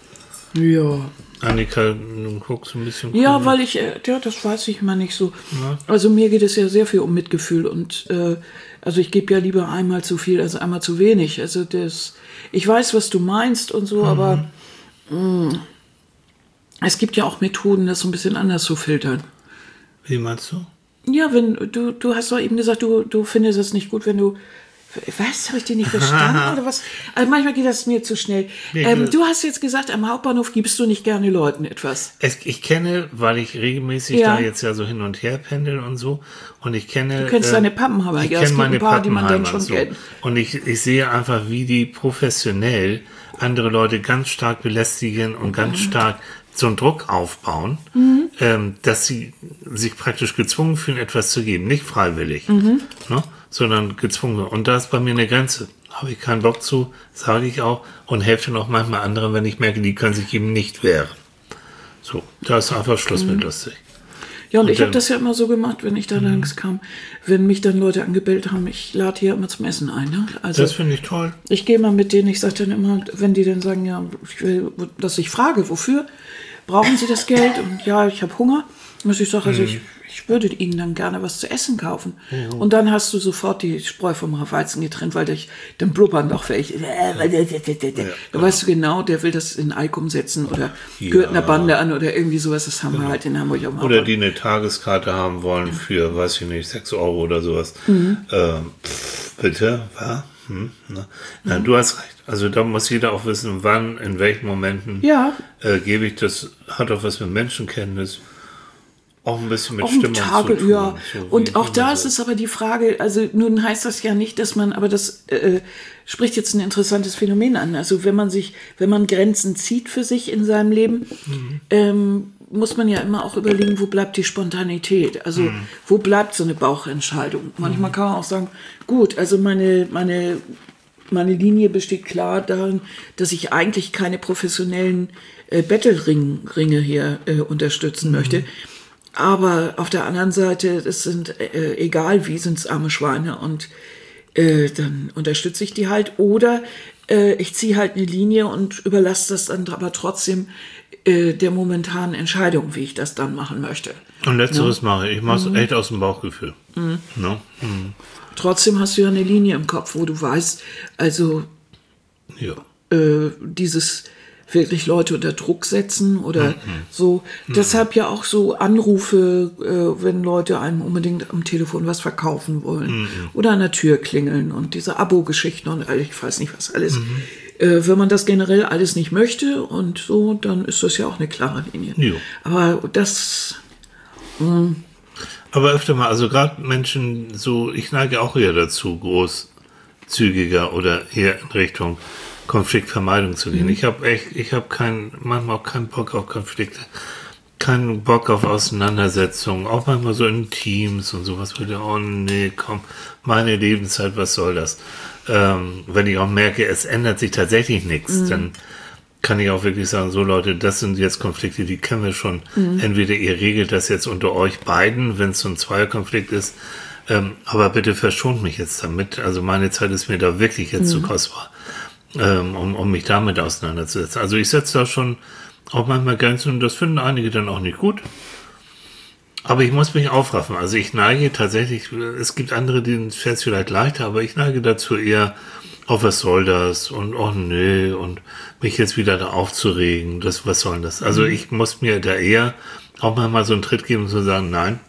Ja. Annika, du guckst ein bisschen cool. Ja, weil ich, ja, das weiß ich mal nicht so. Ja. Also mir geht es ja sehr viel um Mitgefühl und äh, also ich gebe ja lieber einmal zu viel als einmal zu wenig. Also das, ich weiß, was du meinst und so, mhm. aber mh, es gibt ja auch Methoden, das so ein bisschen anders zu filtern. Wie meinst du? Ja, wenn du, du hast doch eben gesagt, du, du findest es nicht gut, wenn du, was, habe ich den nicht verstanden oder was? Also manchmal geht das mir zu schnell. Ähm, du hast jetzt gesagt, am Hauptbahnhof gibst du nicht gerne Leuten etwas. Es, ich kenne, weil ich regelmäßig ja. da jetzt ja so hin und her pendel und so, und ich kenne... Du kennst äh, deine Pappenheimer, ich ja, kenne meine ein paar, die man dann schon so. kennt. Und ich, ich sehe einfach, wie die professionell andere Leute ganz stark belästigen und ganz mhm. stark so einen Druck aufbauen, mhm. ähm, dass sie sich praktisch gezwungen fühlen, etwas zu geben. Nicht freiwillig, mhm. ne, sondern gezwungen. Und da ist bei mir eine Grenze. Habe ich keinen Bock zu, sage ich auch, und helfe dann auch manchmal anderen, wenn ich merke, die können sich eben nicht wehren. So, da ist einfach Schluss mhm. mit lustig. Ja, und, und ich habe das ja immer so gemacht, wenn ich da langs kam, wenn mich dann Leute angebellt haben, ich lade hier immer zum Essen ein. Ne? Also, das finde ich toll. Ich gehe mal mit denen, ich sage dann immer, wenn die dann sagen, ja, ich will, dass ich frage, wofür, brauchen Sie das Geld? Und ja, ich habe Hunger. Und ich sage, also ich, ich würde Ihnen dann gerne was zu essen kaufen. Mhm. Und dann hast du sofort die Spreu vom Weizen getrennt, weil dich, dann blubbern doch welche. Ja, da genau. Weißt du genau, der will das in Eik umsetzen oder ja. gehört einer Bande an oder irgendwie sowas. Das haben genau. wir halt in Hamburg auch mal. Oder die eine Tageskarte haben wollen für, weiß ich nicht, sechs Euro oder sowas. Mhm. Ähm, pff, bitte, was? Hm, na, na, mhm. Du hast recht. Also da muss jeder auch wissen, wann, in welchen Momenten ja. äh, gebe ich das, hat auch was mit Menschenkenntnis, auch ein bisschen mit auch Stimmung Tage, zu tun. Ja. So, und auch da so. ist es aber die Frage, also nun heißt das ja nicht, dass man, aber das äh, spricht jetzt ein interessantes Phänomen an. Also wenn man sich, wenn man Grenzen zieht für sich in seinem Leben, mhm. ähm, muss man ja immer auch überlegen, wo bleibt die Spontanität? Also mhm. wo bleibt so eine Bauchentscheidung? Manchmal kann man auch sagen, gut, also meine, meine, meine Linie besteht klar darin, dass ich eigentlich keine professionellen äh, Battle-Ringe hier äh, unterstützen mhm. möchte. Aber auf der anderen Seite, es sind, äh, egal wie, sind es arme Schweine und äh, dann unterstütze ich die halt. Oder äh, ich ziehe halt eine Linie und überlasse das dann aber trotzdem der momentanen Entscheidung, wie ich das dann machen möchte. Und letzteres ja. mache ich. Ich mache es mhm. echt aus dem Bauchgefühl. Mhm. No? Mhm. Trotzdem hast du ja eine Linie im Kopf, wo du weißt, also ja. äh, dieses wirklich Leute unter Druck setzen oder mhm. so. Mhm. Deshalb ja auch so Anrufe, äh, wenn Leute einem unbedingt am Telefon was verkaufen wollen mhm. oder an der Tür klingeln und diese Abo-Geschichten und ich weiß nicht was alles. Mhm. Äh, wenn man das generell alles nicht möchte und so, dann ist das ja auch eine klare Linie. Jo. Aber das... Mh. Aber öfter mal, also gerade Menschen so, ich neige auch eher dazu, großzügiger oder eher in Richtung Konfliktvermeidung zu gehen. Mhm. Ich habe echt, ich habe keinen, manchmal auch keinen Bock auf Konflikte, keinen Bock auf Auseinandersetzungen, auch manchmal so in Teams und sowas. Würde, oh nee, komm, meine Lebenszeit, was soll das? Ähm, wenn ich auch merke, es ändert sich tatsächlich nichts, mhm. dann kann ich auch wirklich sagen, so Leute, das sind jetzt Konflikte, die kennen wir schon. Mhm. Entweder ihr regelt das jetzt unter euch beiden, wenn es so ein Zweierkonflikt ist, ähm, aber bitte verschont mich jetzt damit. Also meine Zeit ist mir da wirklich jetzt mhm. zu kostbar, ähm, um, um mich damit auseinanderzusetzen. Also ich setze da schon auch manchmal Grenzen und das finden einige dann auch nicht gut. Aber ich muss mich aufraffen. Also ich neige tatsächlich, es gibt andere, denen fällt es vielleicht leichter, aber ich neige dazu eher, oh, was soll das? Und oh nö, und mich jetzt wieder da aufzuregen, das, was soll das? Also mhm. ich muss mir da eher auch mal so einen Tritt geben und zu sagen, nein,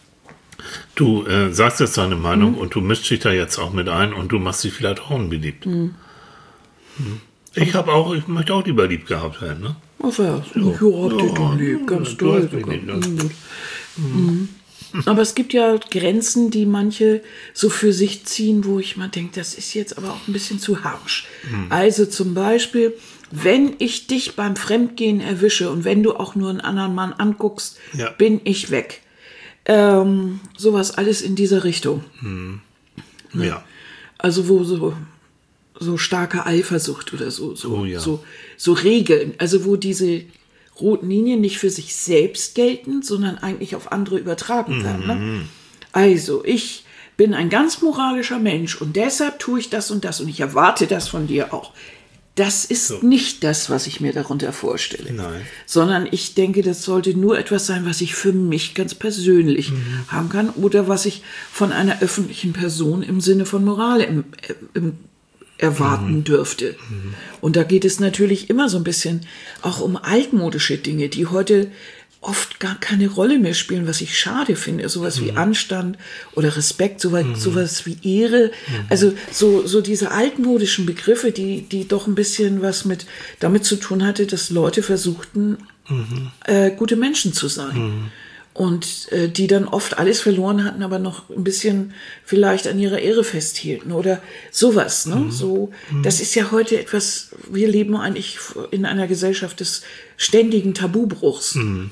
du äh, sagst jetzt deine Meinung mhm. und du mischst dich da jetzt auch mit ein und du machst dich vielleicht auch unbeliebt. Mhm. Ich habe auch, ich möchte auch lieber lieb gehabt werden, ne? Ach ja, ich hab dich doch lieb, ganz toll. Mhm. Aber es gibt ja Grenzen, die manche so für sich ziehen, wo ich mal denke, das ist jetzt aber auch ein bisschen zu harsch. Mhm. Also zum Beispiel, wenn ich dich beim Fremdgehen erwische und wenn du auch nur einen anderen Mann anguckst, ja. bin ich weg. Ähm, sowas alles in dieser Richtung. Mhm. Ja. Also wo so, so starke Eifersucht oder so, so, oh, ja. so, so Regeln, also wo diese roten Linien nicht für sich selbst gelten, sondern eigentlich auf andere übertragen werden. Mhm. Ne? Also, ich bin ein ganz moralischer Mensch und deshalb tue ich das und das und ich erwarte das von dir auch. Das ist so. Nicht das, was ich mir darunter vorstelle. Nein. Sondern ich denke, das sollte nur etwas sein, was ich für mich ganz persönlich mhm. haben kann oder was ich von einer öffentlichen Person im Sinne von Moral im, im erwarten mhm. dürfte. Mhm. Und da geht es natürlich immer so ein bisschen auch um altmodische Dinge, die heute oft gar keine Rolle mehr spielen, was ich schade finde. Sowas mhm. wie Anstand oder Respekt, sowas, mhm. sowas wie Ehre. Mhm. Also so, so diese altmodischen Begriffe, die, die doch ein bisschen was mit damit zu tun hatte, dass Leute versuchten, mhm. äh, gute Menschen zu sein. Mhm. Und äh, die dann oft alles verloren hatten, aber noch ein bisschen vielleicht an ihrer Ehre festhielten oder sowas. Ne? Mhm. So, das ist ja heute etwas, wir leben eigentlich in einer Gesellschaft des ständigen Tabubruchs. Mhm.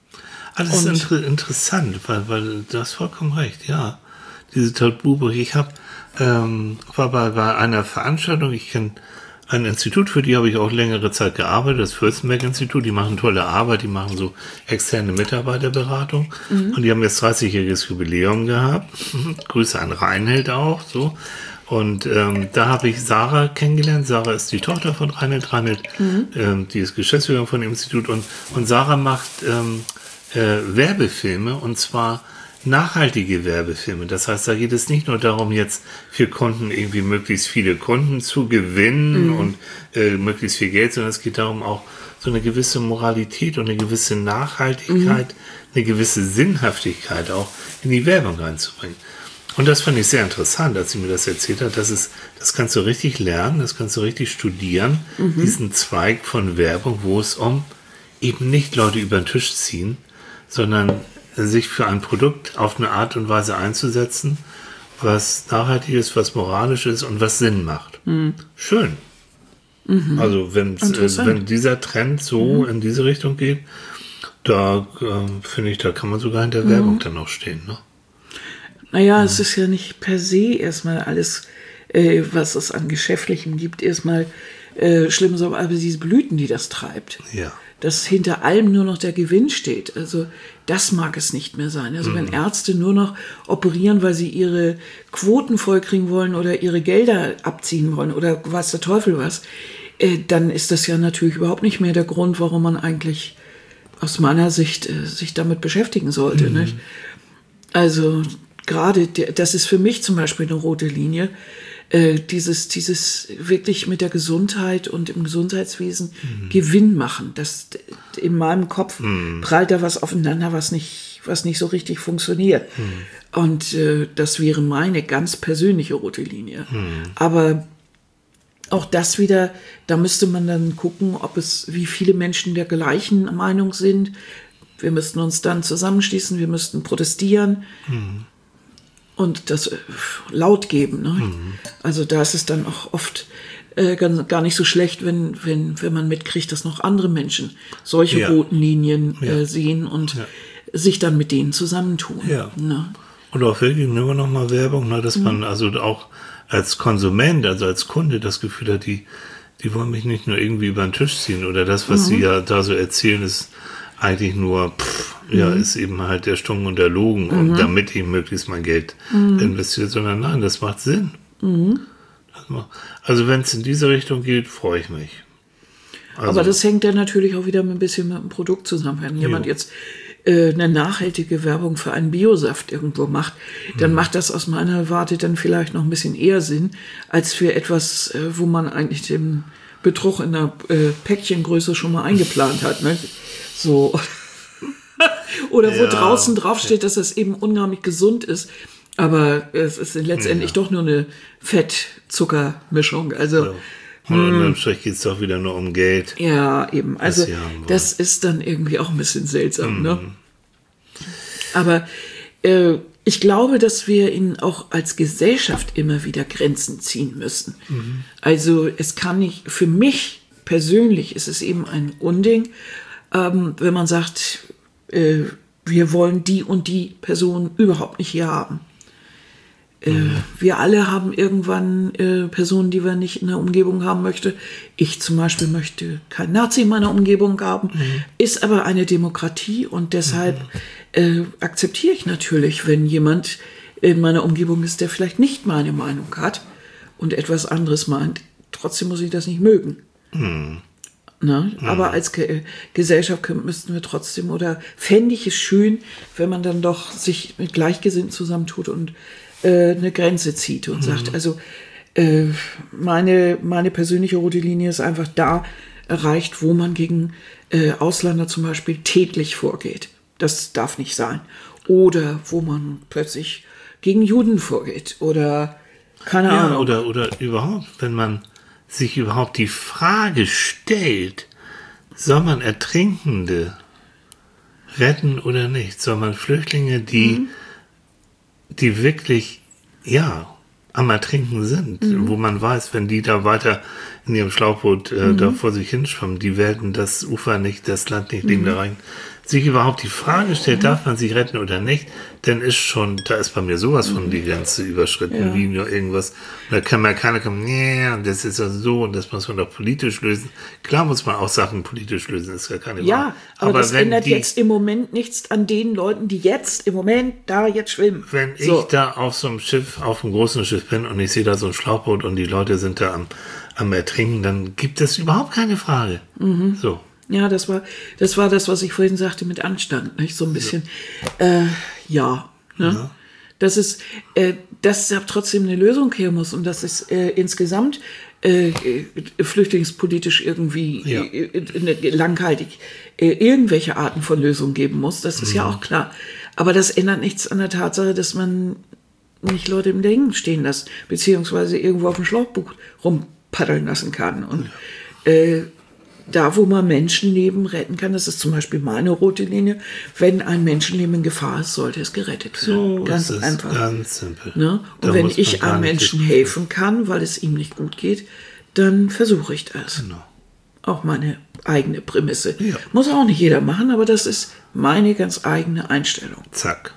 Alles ist inter- interessant, weil, weil du hast vollkommen recht, ja. Diese Tabubruch. Ich hab, ähm, war bei, bei einer Veranstaltung, ich kenne ein Institut, für die habe ich auch längere Zeit gearbeitet, das Fürstenberg-Institut, die machen tolle Arbeit, die machen so externe Mitarbeiterberatung mhm. und die haben jetzt dreißigjähriges Jubiläum gehabt. Grüße an Reinhold auch, so. Und ähm, da habe ich Sarah kennengelernt. Sarah ist die Tochter von Reinhold. Reinhold, mhm. ähm, die ist Geschäftsführerin von dem Institut und, und Sarah macht ähm, äh, Werbefilme und zwar nachhaltige Werbefilme. Das heißt, da geht es nicht nur darum, jetzt für Kunden irgendwie möglichst viele Kunden zu gewinnen mhm. und äh, möglichst viel Geld, sondern es geht darum, auch so eine gewisse Moralität und eine gewisse Nachhaltigkeit, mhm. eine gewisse Sinnhaftigkeit auch in die Werbung reinzubringen. Und das fand ich sehr interessant, als sie mir das erzählt hat. Das ist, das kannst du richtig lernen, das kannst du richtig studieren, mhm. diesen Zweig von Werbung, wo es um eben nicht Leute über den Tisch ziehen, sondern sich für ein Produkt auf eine Art und Weise einzusetzen, was nachhaltig ist, was moralisch ist und was Sinn macht. Mhm. Schön. Mhm. Also wenn, äh, wenn dieser Trend so mhm. in diese Richtung geht, da äh, finde ich, da kann man sogar in der mhm. Werbung dann auch stehen. Ne? Naja, mhm. es ist ja nicht per se erstmal alles, äh, was es an Geschäftlichem gibt, erstmal äh, schlimm, aber diese Blüten, die das treibt. Ja. Dass hinter allem nur noch der Gewinn steht. Also das mag es nicht mehr sein. Also mhm. wenn Ärzte nur noch operieren, weil sie ihre Quoten vollkriegen wollen oder ihre Gelder abziehen wollen oder weiß der Teufel was, äh, dann ist das ja natürlich überhaupt nicht mehr der Grund, warum man eigentlich aus meiner Sicht äh, sich damit beschäftigen sollte. Mhm. Nicht? Also gerade, das ist für mich zum Beispiel eine rote Linie, äh, dieses, dieses wirklich mit der Gesundheit und im Gesundheitswesen mhm. Gewinn machen. Das, in meinem Kopf mhm. prallt da was aufeinander, was nicht, was nicht so richtig funktioniert. Mhm. Und äh, das wäre meine ganz persönliche rote Linie. Mhm. Aber auch das wieder, da müsste man dann gucken, ob es, wie viele Menschen der gleichen Meinung sind. Wir müssten uns dann zusammenschließen, wir müssten protestieren. Mhm. Und das äh, laut geben. Ne? Mhm. Also da ist es dann auch oft äh, gar, gar nicht so schlecht, wenn, wenn, wenn man mitkriegt, dass noch andere Menschen solche ja. roten Linien ja. äh, sehen und ja. sich dann mit denen zusammentun. Ja. Ne? Und auch wirklich nur noch mal Werbung, ne, dass mhm. man also auch als Konsument, also als Kunde das Gefühl hat, die, die wollen mich nicht nur irgendwie über den Tisch ziehen oder das, was mhm. sie ja da so erzählen, ist eigentlich nur, pff, mhm. ja, ist eben halt der Stung und der Logen, mhm. und damit ich möglichst mein Geld mhm. investiere, sondern nein, das macht Sinn. Mhm. Das macht, also wenn es in diese Richtung geht, freue ich mich. Also, aber das hängt dann natürlich auch wieder ein bisschen mit dem Produkt zusammen. Wenn jemand jo. jetzt äh, eine nachhaltige Werbung für einen Biosaft irgendwo macht, dann hm. macht das aus meiner Warte dann vielleicht noch ein bisschen eher Sinn, als für etwas, äh, wo man eigentlich den Betrug in der äh, Päckchengröße schon mal eingeplant hat. Ne? So. Oder wo ja, draußen draufsteht, dass es eben unheimlich gesund ist. Aber es ist letztendlich ja. doch nur eine Fett-Zucker-Mischung. Also, ja. Und unterm Strich geht es doch wieder nur um Geld. Ja, eben. Also das ist dann irgendwie auch ein bisschen seltsam. Mhm. Ne? Aber äh, ich glaube, dass wir ihnen auch als Gesellschaft immer wieder Grenzen ziehen müssen. Mhm. Also es kann nicht, für mich persönlich ist es eben ein Unding, ähm, wenn man sagt, äh, wir wollen die und die Person überhaupt nicht hier haben. Äh, mhm. Wir alle haben irgendwann äh, Personen, die wir nicht in der Umgebung haben möchten. Ich zum Beispiel möchte kein Nazi in meiner Umgebung haben, mhm. ist aber eine Demokratie und deshalb mhm. äh, akzeptiere ich natürlich, wenn jemand in meiner Umgebung ist, der vielleicht nicht meine Meinung hat und etwas anderes meint. Trotzdem muss ich das nicht mögen. Mhm. Na, mhm. Aber als Ge- Gesellschaft müssten wir trotzdem, oder fände ich es schön, wenn man dann doch sich mit Gleichgesinnten zusammentut und eine Grenze zieht und mhm. sagt, also äh, meine, meine persönliche rote Linie ist einfach da erreicht, wo man gegen äh, Ausländer zum Beispiel tätlich vorgeht. Das darf nicht sein. Oder wo man plötzlich gegen Juden vorgeht oder keine ja, Ahnung. Oder, oder überhaupt, wenn man sich überhaupt die Frage stellt, soll man Ertrinkende retten oder nicht? Soll man Flüchtlinge, die mhm. die wirklich, ja, am Ertrinken sind, mhm. wo man weiß, wenn die da weiter in ihrem Schlauchboot äh, mhm. da vor sich hinschwimmen, die werden das Ufer nicht, das Land nicht, dem mhm. da rein, sich überhaupt die Frage stellt, mhm. darf man sie retten oder nicht, dann ist schon, da ist bei mir sowas von die Grenze überschritten, ja. wie nur irgendwas. Und da kann man keiner kommen, nee, das ist ja so und das muss man doch politisch lösen. Klar muss man auch Sachen politisch lösen, ist ja keine Frage. Ja, aber, aber das ändert die, jetzt im Moment nichts an den Leuten, die jetzt im Moment da jetzt schwimmen. Wenn so. ich da auf so einem Schiff, auf einem großen Schiff bin und ich sehe da so ein Schlauchboot und die Leute sind da am, am Ertrinken, dann gibt es überhaupt keine Frage. Mhm. So. Ja, das war, das war das, was ich vorhin sagte mit Anstand, nicht? So ein bisschen, ja, äh, ja, ne? Ja. Dass es, äh, dass es trotzdem eine Lösung her muss und dass es äh, insgesamt äh, flüchtlingspolitisch irgendwie ja. äh, langhaltig äh, irgendwelche Arten von Lösungen geben muss. Das ist mhm. ja auch klar. Aber das ändert nichts an der Tatsache, dass man nicht Leute im Ding stehen lässt, beziehungsweise irgendwo auf dem Schlauchboot rumpaddeln lassen kann. Und ja. äh, da, wo man Menschenleben retten kann, das ist zum Beispiel meine rote Linie, wenn ein Menschenleben in Gefahr ist, sollte es gerettet werden. So ganz ist einfach. Ganz simpel. Ne? Und da wenn ich einem Menschen helfen kann, weil es ihm nicht gut geht, dann versuche ich das. Genau. Auch meine eigene Prämisse. Ja. Muss auch nicht jeder machen, aber das ist meine ganz eigene Einstellung. Zack.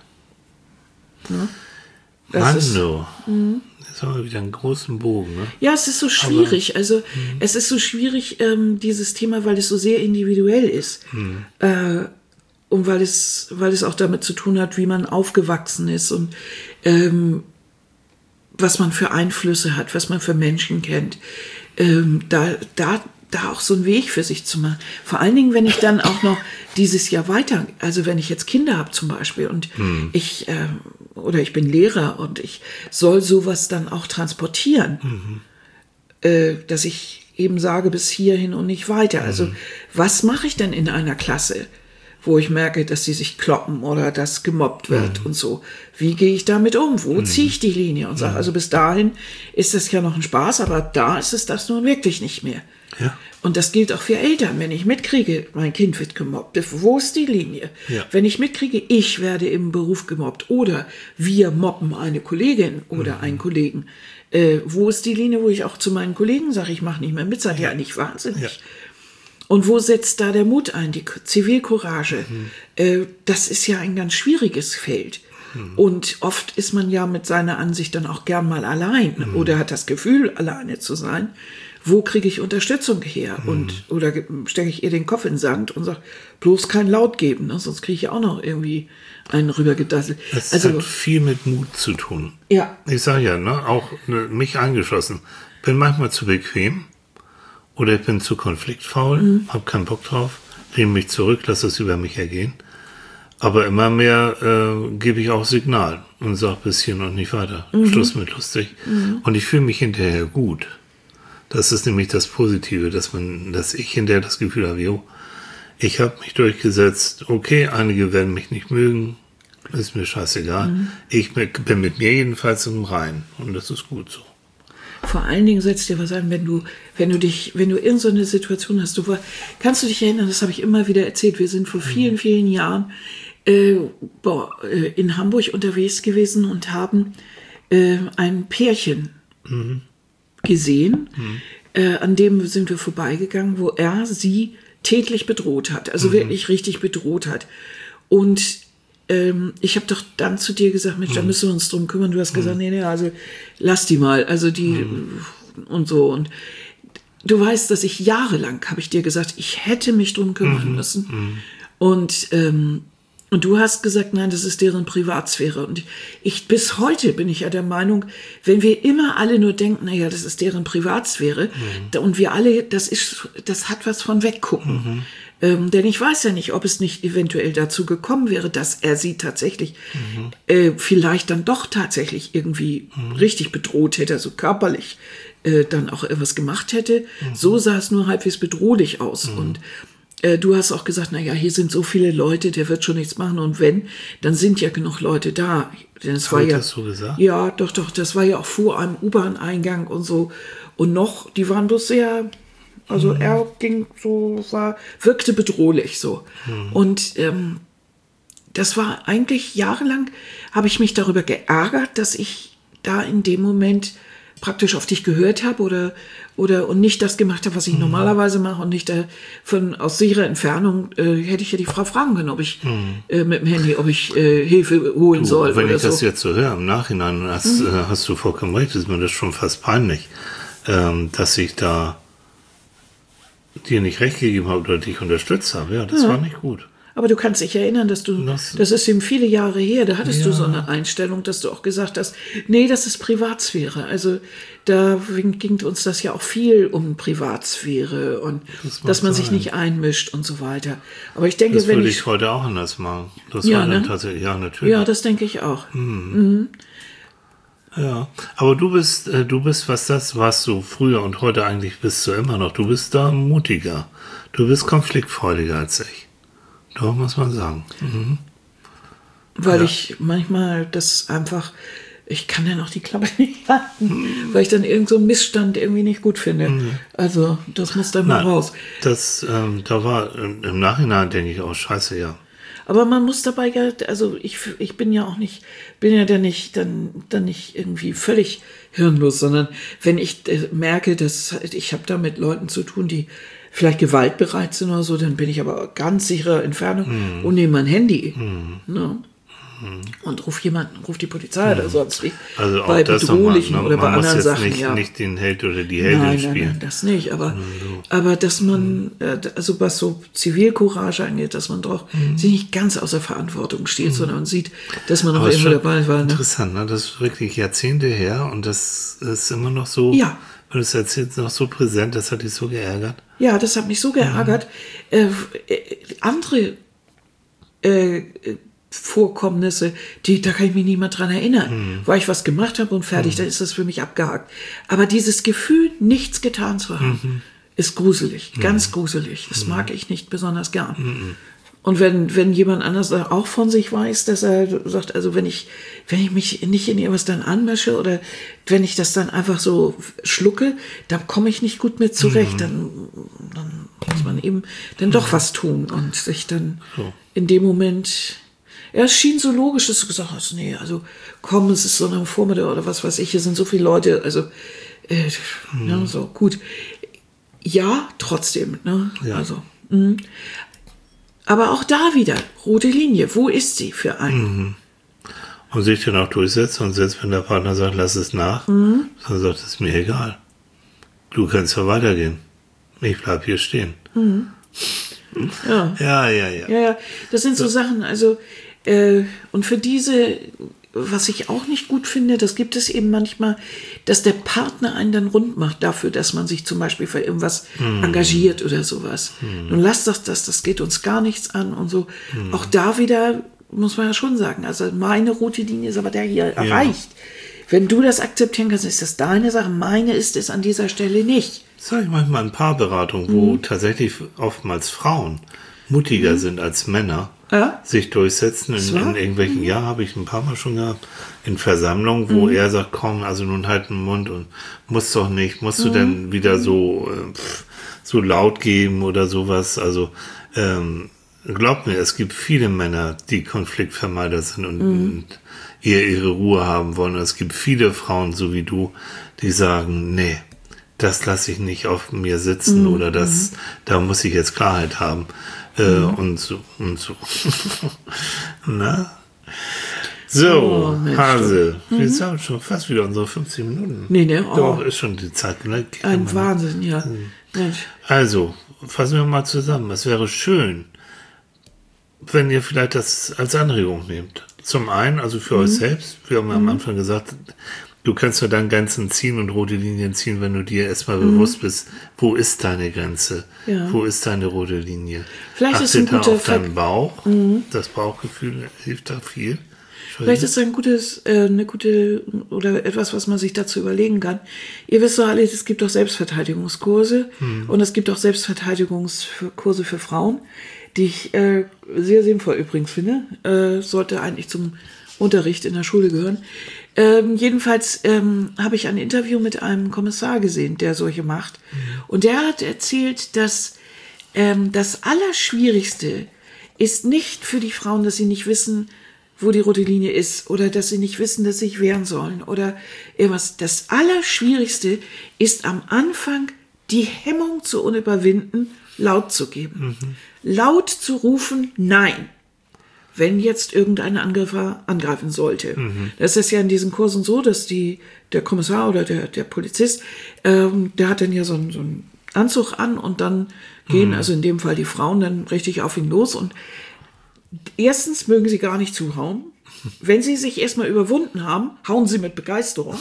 Ne? Mann, du. Jetzt haben wir wieder einen großen Bogen. Ne? Ja, es ist so schwierig. Aber, also, mh. es ist so schwierig, ähm, dieses Thema, weil es so sehr individuell ist. Mhm. Äh, und weil es, weil es auch damit zu tun hat, wie man aufgewachsen ist und ähm, was man für Einflüsse hat, was man für Menschen kennt. Ähm, da, da, da auch so einen Weg für sich zu machen. Vor allen Dingen, wenn ich dann auch noch dieses Jahr weiter, also wenn ich jetzt Kinder habe zum Beispiel und mhm. ich äh, oder ich bin Lehrer und ich soll sowas dann auch transportieren, mhm. äh, dass ich eben sage, bis hierhin und nicht weiter. Mhm. Also was mache ich denn in einer Klasse, wo ich merke, dass sie sich kloppen oder dass gemobbt wird mhm. und so. Wie gehe ich damit um? Wo mhm. ziehe ich die Linie? Und sage, mhm. also bis dahin ist das ja noch ein Spaß, aber da ist es das nun wirklich nicht mehr. Ja. Und das gilt auch für Eltern. Wenn ich mitkriege, mein Kind wird gemobbt, wo ist die Linie? Ja. Wenn ich mitkriege, ich werde im Beruf gemobbt oder wir mobben eine Kollegin oder mhm. einen Kollegen, äh, wo ist die Linie, wo ich auch zu meinen Kollegen sage, ich mache nicht mehr mit, seid ihr eigentlich wahnsinnig? Ja. Und wo setzt da der Mut ein, die Zivilcourage? Mhm. Äh, das ist ja ein ganz schwieriges Feld. Mhm. Und oft ist man ja mit seiner Ansicht dann auch gern mal allein mhm. oder hat das Gefühl, alleine zu sein. Wo kriege ich Unterstützung her? Mhm. Und, oder stecke ich ihr den Kopf in den Sand und sage, bloß kein Laut geben, ne? Sonst kriege ich ja auch noch irgendwie einen rübergedasselt. Das also, hat viel mit Mut zu tun. Ja. Ich sage ja, ne, auch ne, mich eingeschlossen, bin manchmal zu bequem oder ich bin zu konfliktfaul, mhm. habe keinen Bock drauf, lehne mich zurück, lasse es über mich ergehen. Aber immer mehr äh, gebe ich auch Signal und sage bis hier noch nicht weiter. Mhm. Schluss mit lustig. Mhm. Und ich fühle mich hinterher gut. Das ist nämlich das Positive, dass man, dass ich hinterher das Gefühl habe, jo, ich habe mich durchgesetzt, okay, einige werden mich nicht mögen, ist mir scheißegal. Mhm. Ich bin mit mir jedenfalls im Reinen und das ist gut so. Vor allen Dingen setzt dir was an, wenn du, wenn du dich, wenn du in so eine Situation hast, du war, kannst du dich erinnern, das habe ich immer wieder erzählt, wir sind vor vielen, vielen Jahren äh, boah, äh, in Hamburg unterwegs gewesen und haben äh, ein Pärchen mhm. gesehen, mhm. Äh, an dem sind wir vorbeigegangen, wo er sie tätlich bedroht hat, also mhm. wirklich richtig bedroht hat. Und ähm, ich habe doch dann zu dir gesagt, Mensch, mhm. da müssen wir uns drum kümmern. Du hast mhm. gesagt, nee, nee, also lass die mal, also die mhm. und so. Und du weißt, dass ich jahrelang, habe ich dir gesagt, ich hätte mich drum kümmern mhm. müssen. Mhm. Und ähm, Und du hast gesagt, nein, das ist deren Privatsphäre. Und ich, bis heute bin ich ja der Meinung, wenn wir immer alle nur denken, naja, das ist deren Privatsphäre, mhm. und wir alle, das ist, das hat was von weggucken. Mhm. Ähm, denn ich weiß ja nicht, ob es nicht eventuell dazu gekommen wäre, dass er sie tatsächlich mhm. äh, vielleicht dann doch tatsächlich irgendwie mhm. richtig bedroht hätte, also körperlich äh, dann auch etwas gemacht hätte. Mhm. So sah es nur halbwegs bedrohlich aus. Mhm. Und du hast auch gesagt, naja, hier sind so viele Leute, der wird schon nichts machen. Und wenn, dann sind ja genug Leute da. Denn es war ja, das so gesagt? Ja, doch, doch, das war ja auch vor einem U-Bahn-Eingang und so. Und noch, die waren bloß sehr, also mhm. er ging so, war, wirkte bedrohlich so. Mhm. Und ähm, das war eigentlich jahrelang, habe ich mich darüber geärgert, dass ich da in dem Moment praktisch auf dich gehört habe oder oder und nicht das gemacht habe, was ich mhm. normalerweise mache und nicht da von aus sicherer Entfernung äh, hätte ich ja die Frau fragen können, ob ich mhm. äh, mit dem Handy, ob ich äh, Hilfe holen du, soll. Wenn oder ich so. das jetzt so höre im Nachhinein, hast, mhm. äh, hast du vollkommen recht, ist mir das schon fast peinlich, ähm, dass ich da dir nicht recht gegeben habe oder dich unterstützt habe. Ja, das ja. war nicht gut. Aber du kannst dich erinnern, dass du, das, das ist eben viele Jahre her, da hattest ja. du so eine Einstellung, dass du auch gesagt hast, nee, das ist Privatsphäre. Also da ging uns das ja auch viel um Privatsphäre und das dass man sein. sich nicht einmischt und so weiter. Aber ich denke, das wenn würde ich... ich heute auch anders machen. Das ja, war ne? dann tatsächlich, ja, natürlich. Ja, das denke ich auch. Mhm. Mhm. Ja, aber du bist, äh, du bist, was das warst du früher und heute eigentlich bist du immer noch, du bist da mutiger. Du bist konfliktfreudiger als ich. Doch, muss man sagen. Mhm. Weil ja. ich manchmal das einfach, ich kann dann auch die Klappe nicht halten, mhm. weil ich dann irgend so einen Missstand irgendwie nicht gut finde. Mhm. Also, das muss dann mal Nein, raus. Das, ähm, da war, im Nachhinein denke ich auch, scheiße, ja. Aber man muss dabei ja, also ich, ich bin ja auch nicht, bin ja dann nicht, dann, dann nicht irgendwie völlig hirnlos, sondern wenn ich äh, merke, dass ich habe da mit Leuten zu tun, die vielleicht gewaltbereit sind oder so, dann bin ich aber ganz sicherer Entfernung mm. und nehme mein Handy. Mm. Ne? Mm. Und ruf jemanden, ruf die Polizei mm. oder sonst wie. Also auch bei das bedrohlichen man, oder bei man anderen muss jetzt Sachen. Nicht, ja. nicht den Held oder die Heldin nein, spielen. Nein, nein, das nicht. Aber, mm. aber dass man, äh, also was so Zivilcourage angeht, dass man doch mm. sich nicht ganz außer Verantwortung steht, mm. sondern man sieht, dass man noch irgendwo dabei war. Ne? Interessant, ne? Das ist wirklich Jahrzehnte her und das ist immer noch so. Ja. Und das erzählt noch so präsent, das hat dich so geärgert. Ja, das hat mich so geärgert. Mhm. Äh, äh, andere äh, Vorkommnisse, die, da kann ich mich nicht mehr dran erinnern. Mhm. Weil ich was gemacht habe und fertig, mhm. dann ist das für mich abgehakt. Aber dieses Gefühl, nichts getan zu haben, mhm. ist gruselig, mhm. ganz gruselig. Das mhm. mag ich nicht besonders gern. Mhm. Und wenn, wenn jemand anders auch von sich weiß, dass er sagt, also wenn ich, wenn ich mich nicht in irgendwas dann anmische oder wenn ich das dann einfach so schlucke, dann komme ich nicht gut mit zurecht. Mhm. Dann, dann muss man eben dann doch was tun und sich dann so. in dem Moment, ja, es schien so logisch, dass du gesagt hast, nee, also komm, es ist so eine Vormittag oder was weiß ich, hier sind so viele Leute, also, äh, mhm. ja, so, gut. Ja, trotzdem, ne, ja. also, mh. Aber auch da wieder, rote Linie, wo ist sie für einen? Mhm. Und sich dann auch durchsetzt und selbst wenn der Partner sagt, lass es nach, mhm. dann sagt es mir egal. Du kannst ja weitergehen. Ich bleib hier stehen. Mhm. Ja. Ja, ja, ja. Ja, ja. Das sind so, so Sachen, also, äh, und für diese, was ich auch nicht gut finde, das gibt es eben manchmal, dass der Partner einen dann rund macht dafür, dass man sich zum Beispiel für irgendwas mm. engagiert oder sowas. Mm. Nun lasst das, das, das geht uns gar nichts an und so. Mm. Auch da wieder muss man ja schon sagen, also meine rote Linie ist aber der hier ja. erreicht. Wenn du das akzeptieren kannst, ist das deine Sache. Meine ist es an dieser Stelle nicht. Das sage ich manchmal in Paarberatung, wo mhm. tatsächlich oftmals Frauen mutiger mhm. sind als Männer, ja? sich durchsetzen. In, in irgendwelchen, mhm. ja, habe ich ein paar Mal schon gehabt, in Versammlungen, wo mhm. er sagt, komm, also nun halt den Mund und musst doch nicht, musst du mhm. denn wieder so, äh, pff, so laut geben oder sowas. Also, ähm, glaubt mir, es gibt viele Männer, die Konfliktvermeider sind und, mhm. und eher ihre Ruhe haben wollen. Es gibt viele Frauen, so wie du, die sagen, nee, das lasse ich nicht auf mir sitzen mhm. oder das, da muss ich jetzt Klarheit haben. Äh, mhm. Und so, und so. Na? So, oh, Hase, mhm. wir sind schon fast wieder unsere fünfzig Minuten. Nee, ne? Oh. Doch, ist schon die Zeit. Ne? Ein Wahnsinn, ja. Also, fassen wir mal zusammen. Es wäre schön, wenn ihr vielleicht das als Anregung nehmt. Zum einen, also für mhm. euch selbst, wir haben ja mhm. am Anfang gesagt, du kannst nur dann Grenzen ziehen und rote Linien ziehen, wenn du dir erstmal mhm. bewusst bist, wo ist deine Grenze, ja. wo ist deine rote Linie. Vielleicht Achte ist ein da guter auf deinen Bauch, mhm. das Bauchgefühl hilft da viel. Vielleicht ist ein gutes, äh, eine gute oder etwas, was man sich dazu überlegen kann. Ihr wisst doch alle, es gibt doch Selbstverteidigungskurse mhm. und es gibt auch Selbstverteidigungskurse für Frauen, die ich äh, sehr sinnvoll übrigens finde. Äh, sollte eigentlich zum Unterricht in der Schule gehören. Ähm, jedenfalls ähm, habe ich ein Interview mit einem Kommissar gesehen, der solche macht. Mhm. Und der hat erzählt, dass ähm, das Allerschwierigste ist nicht für die Frauen, dass sie nicht wissen, wo die rote Linie ist oder dass sie nicht wissen, dass sie sich wehren sollen oder irgendwas. Das Allerschwierigste ist am Anfang die Hemmung zu überwinden, laut zu geben. Mhm. Laut zu rufen, nein, wenn jetzt irgendein Angreifer angreifen sollte. Mhm. Das ist ja in diesen Kursen so, dass die, der Kommissar oder der, der Polizist, ähm, der hat dann ja so einen, so einen Anzug an und dann gehen, mhm. also in dem Fall die Frauen, dann richtig auf ihn los und erstens mögen sie gar nicht zuhauen. Wenn sie sich erstmal überwunden haben, hauen sie mit Begeisterung.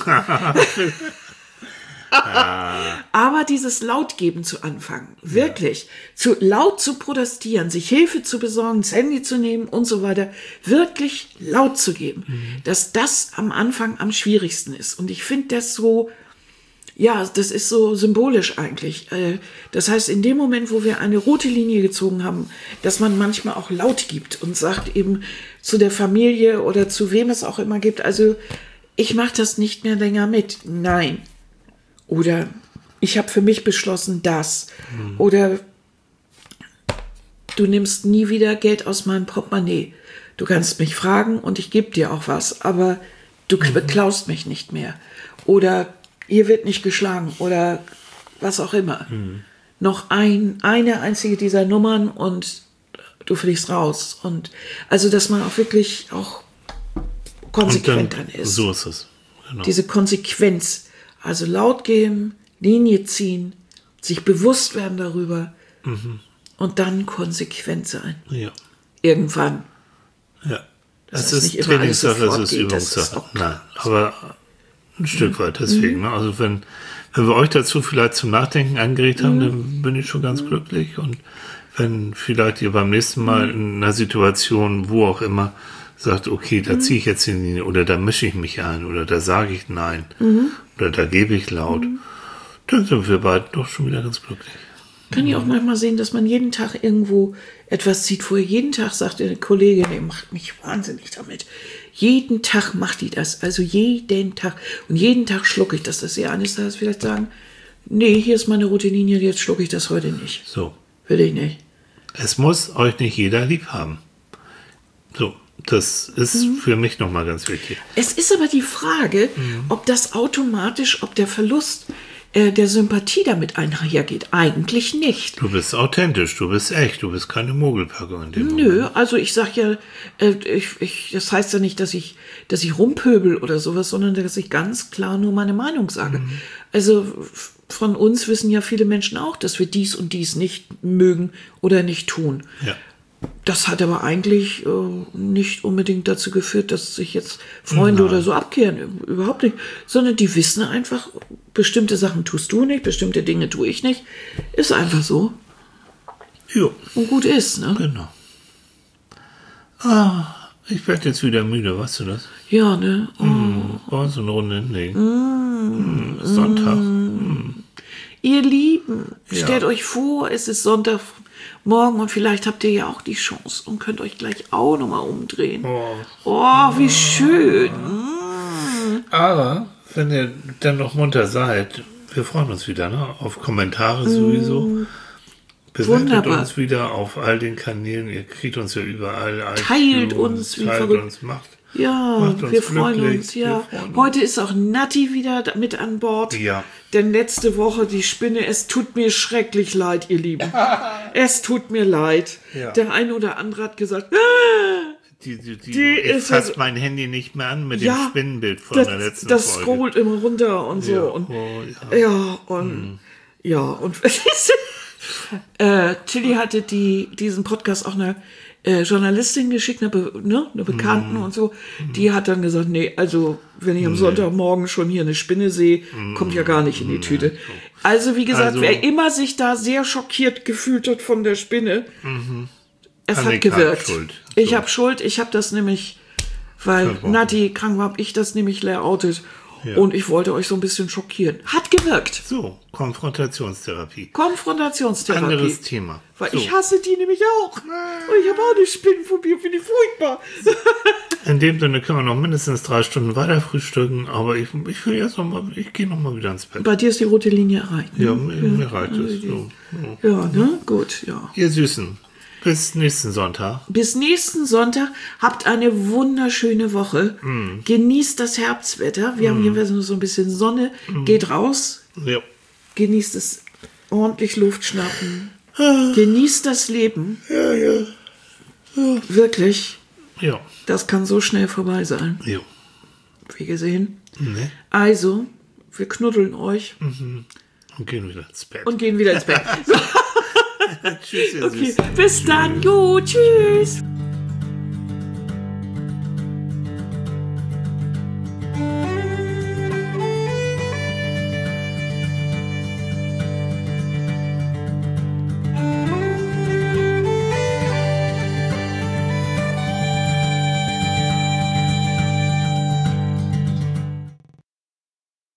Aber dieses Lautgeben zu anfangen, wirklich, ja. zu laut zu protestieren, sich Hilfe zu besorgen, das Handy zu nehmen und so weiter, wirklich laut zu geben, mhm. dass das am Anfang am schwierigsten ist. Und ich finde das so, ja, das ist so symbolisch eigentlich. Das heißt, in dem Moment, wo wir eine rote Linie gezogen haben, dass man manchmal auch laut gibt und sagt eben zu der Familie oder zu wem es auch immer gibt, also ich mache das nicht mehr länger mit. Nein. Oder ich habe für mich beschlossen, das. Mhm. Oder du nimmst nie wieder Geld aus meinem Portemonnaie. Du kannst mich fragen und ich gebe dir auch was, aber du mhm. klaust mich nicht mehr. Oder ihr wird nicht geschlagen oder was auch immer. Mhm. Noch ein, eine einzige dieser Nummern und du fliegst raus. Und also, dass man auch wirklich auch konsequent dann, dann ist. So ist es. Genau. Diese Konsequenz. Also laut gehen, Linie ziehen, sich bewusst werden darüber mhm. und dann konsequent sein. Ja. Irgendwann. Ja. Das, das ist Trainingssache, das ist Übungssache. Nein, aber ein Stück weit deswegen. Mhm. Ne? Also wenn, wenn wir euch dazu vielleicht zum Nachdenken angeregt haben, mhm. dann bin ich schon ganz mhm. glücklich. Und wenn vielleicht ihr beim nächsten Mal mhm. in einer Situation, wo auch immer, sagt, okay, da mhm. ziehe ich jetzt die Linie oder da mische ich mich ein oder da sage ich nein mhm. oder da gebe ich laut, mhm. dann sind wir beide doch schon wieder ganz glücklich. Kann ich auch manchmal sehen, dass man jeden Tag irgendwo etwas sieht, wo jeden Tag sagt eine Kollegin, die macht mich wahnsinnig damit. Jeden Tag macht die das, also jeden Tag. Und jeden Tag schlucke ich das, dass sie eines Tages vielleicht sagen, nee, hier ist meine rote Linie, jetzt schlucke ich das heute nicht. So. Will ich nicht. Es muss euch nicht jeder lieb haben. So. Das ist mhm. für mich nochmal ganz wichtig. Es ist aber die Frage, mhm. ob das automatisch, ob der Verlust äh, der Sympathie damit einhergeht. Eigentlich nicht. Du bist authentisch, du bist echt, du bist keine Mogelpackung in dem Nö, Moment. Also ich sag ja, äh, ich, ich, das heißt ja nicht, dass ich, dass ich rumpöbel oder sowas, sondern dass ich ganz klar nur meine Meinung sage. Mhm. Also von uns wissen ja viele Menschen auch, dass wir dies und dies nicht mögen oder nicht tun. Ja. das hat aber eigentlich äh, nicht unbedingt dazu geführt, dass sich jetzt Freunde Nein. oder so abkehren. Überhaupt nicht. Sondern die wissen einfach, bestimmte Sachen tust du nicht, bestimmte Dinge tue ich nicht. Ist einfach so. Jo. Und gut ist, ne? Genau. Ah, ich werde jetzt wieder müde, weißt du das? Ja, ne? Oh. Mm, wollen wir so eine Runde hinlegen? Mm, mm, Sonntag. Mm. Ihr Lieben, Ja. stellt euch vor, es ist Sonntagmorgen und vielleicht habt ihr ja auch die Chance und könnt euch gleich auch nochmal umdrehen. Oh. Oh, wie schön. Mm. Aber, wenn ihr dann noch munter seid, wir freuen uns wieder, ne? Auf Kommentare sowieso. Bewertet Wunderbar. uns wieder auf all den Kanälen. Ihr kriegt uns ja überall. Teilt iTunes, uns, wie teilt verrückt. uns, macht. Ja, Macht uns wir freuen glücklich. uns, ja. Wir freuen uns. Heute ist auch Natti wieder da- mit an Bord. Ja. Denn letzte Woche die Spinne, es tut mir schrecklich leid, ihr Lieben. Es tut mir leid. Ja. Der eine oder andere hat gesagt, ah, Die, die, die, Die ich ist fasse also- mein Handy nicht mehr an mit Ja, dem Spinnenbild von das, der letzten das Folge. scrollt immer runter und so. Ja, Und, oh, ja. ja, und ja, und äh, Tilly hatte die, diesen Podcast auch eine äh, Journalistin geschickt, eine, Be ne, eine Bekannten und so. Die hat dann gesagt, nee, also wenn ich am Sonntagmorgen schon hier eine Spinne sehe, kommt ja gar nicht in die Tüte. Also wie gesagt, Also- wer immer sich da sehr schockiert gefühlt hat von der Spinne, es hat Annika hat gewirkt. Schuld. Ich So. habe Schuld, ich habe das nämlich, weil Versprochen. Natti krank war, habe ich das nämlich layoutet. Ja. Und ich wollte euch so ein bisschen schockieren. Hat gewirkt. So, Konfrontationstherapie. Konfrontationstherapie. Anderes Thema. Weil so. ich hasse die nämlich auch. Und ich habe auch eine Spinnenphobie, finde ich furchtbar. In dem Sinne können wir noch mindestens drei Stunden weiter frühstücken, aber ich, ich will jetzt noch mal, ich gehe noch mal wieder ins Bett. Bei dir ist die rote Linie erreicht. Ne? Ja, mir, mir reicht es. So. So. Ja, ne? Gut, ja. Ihr Süßen, bis nächsten Sonntag. Bis nächsten Sonntag. Habt eine wunderschöne Woche. Mm. Genießt das Herbstwetter. Wir haben hier so ein bisschen Sonne. Mm. Geht raus. Ja. Genießt es. Ordentlich Luft schnappen. Genießt das Leben. Ja, ja. Wirklich. Ja. Das kann so schnell vorbei sein. Ja. Wie gesehen. Ne? Also, wir knuddeln euch Und gehen wieder ins Bett. und gehen wieder ins Bett. So, Tschüss, ihr okay, Süßen. bis dann. Jo, tschüss.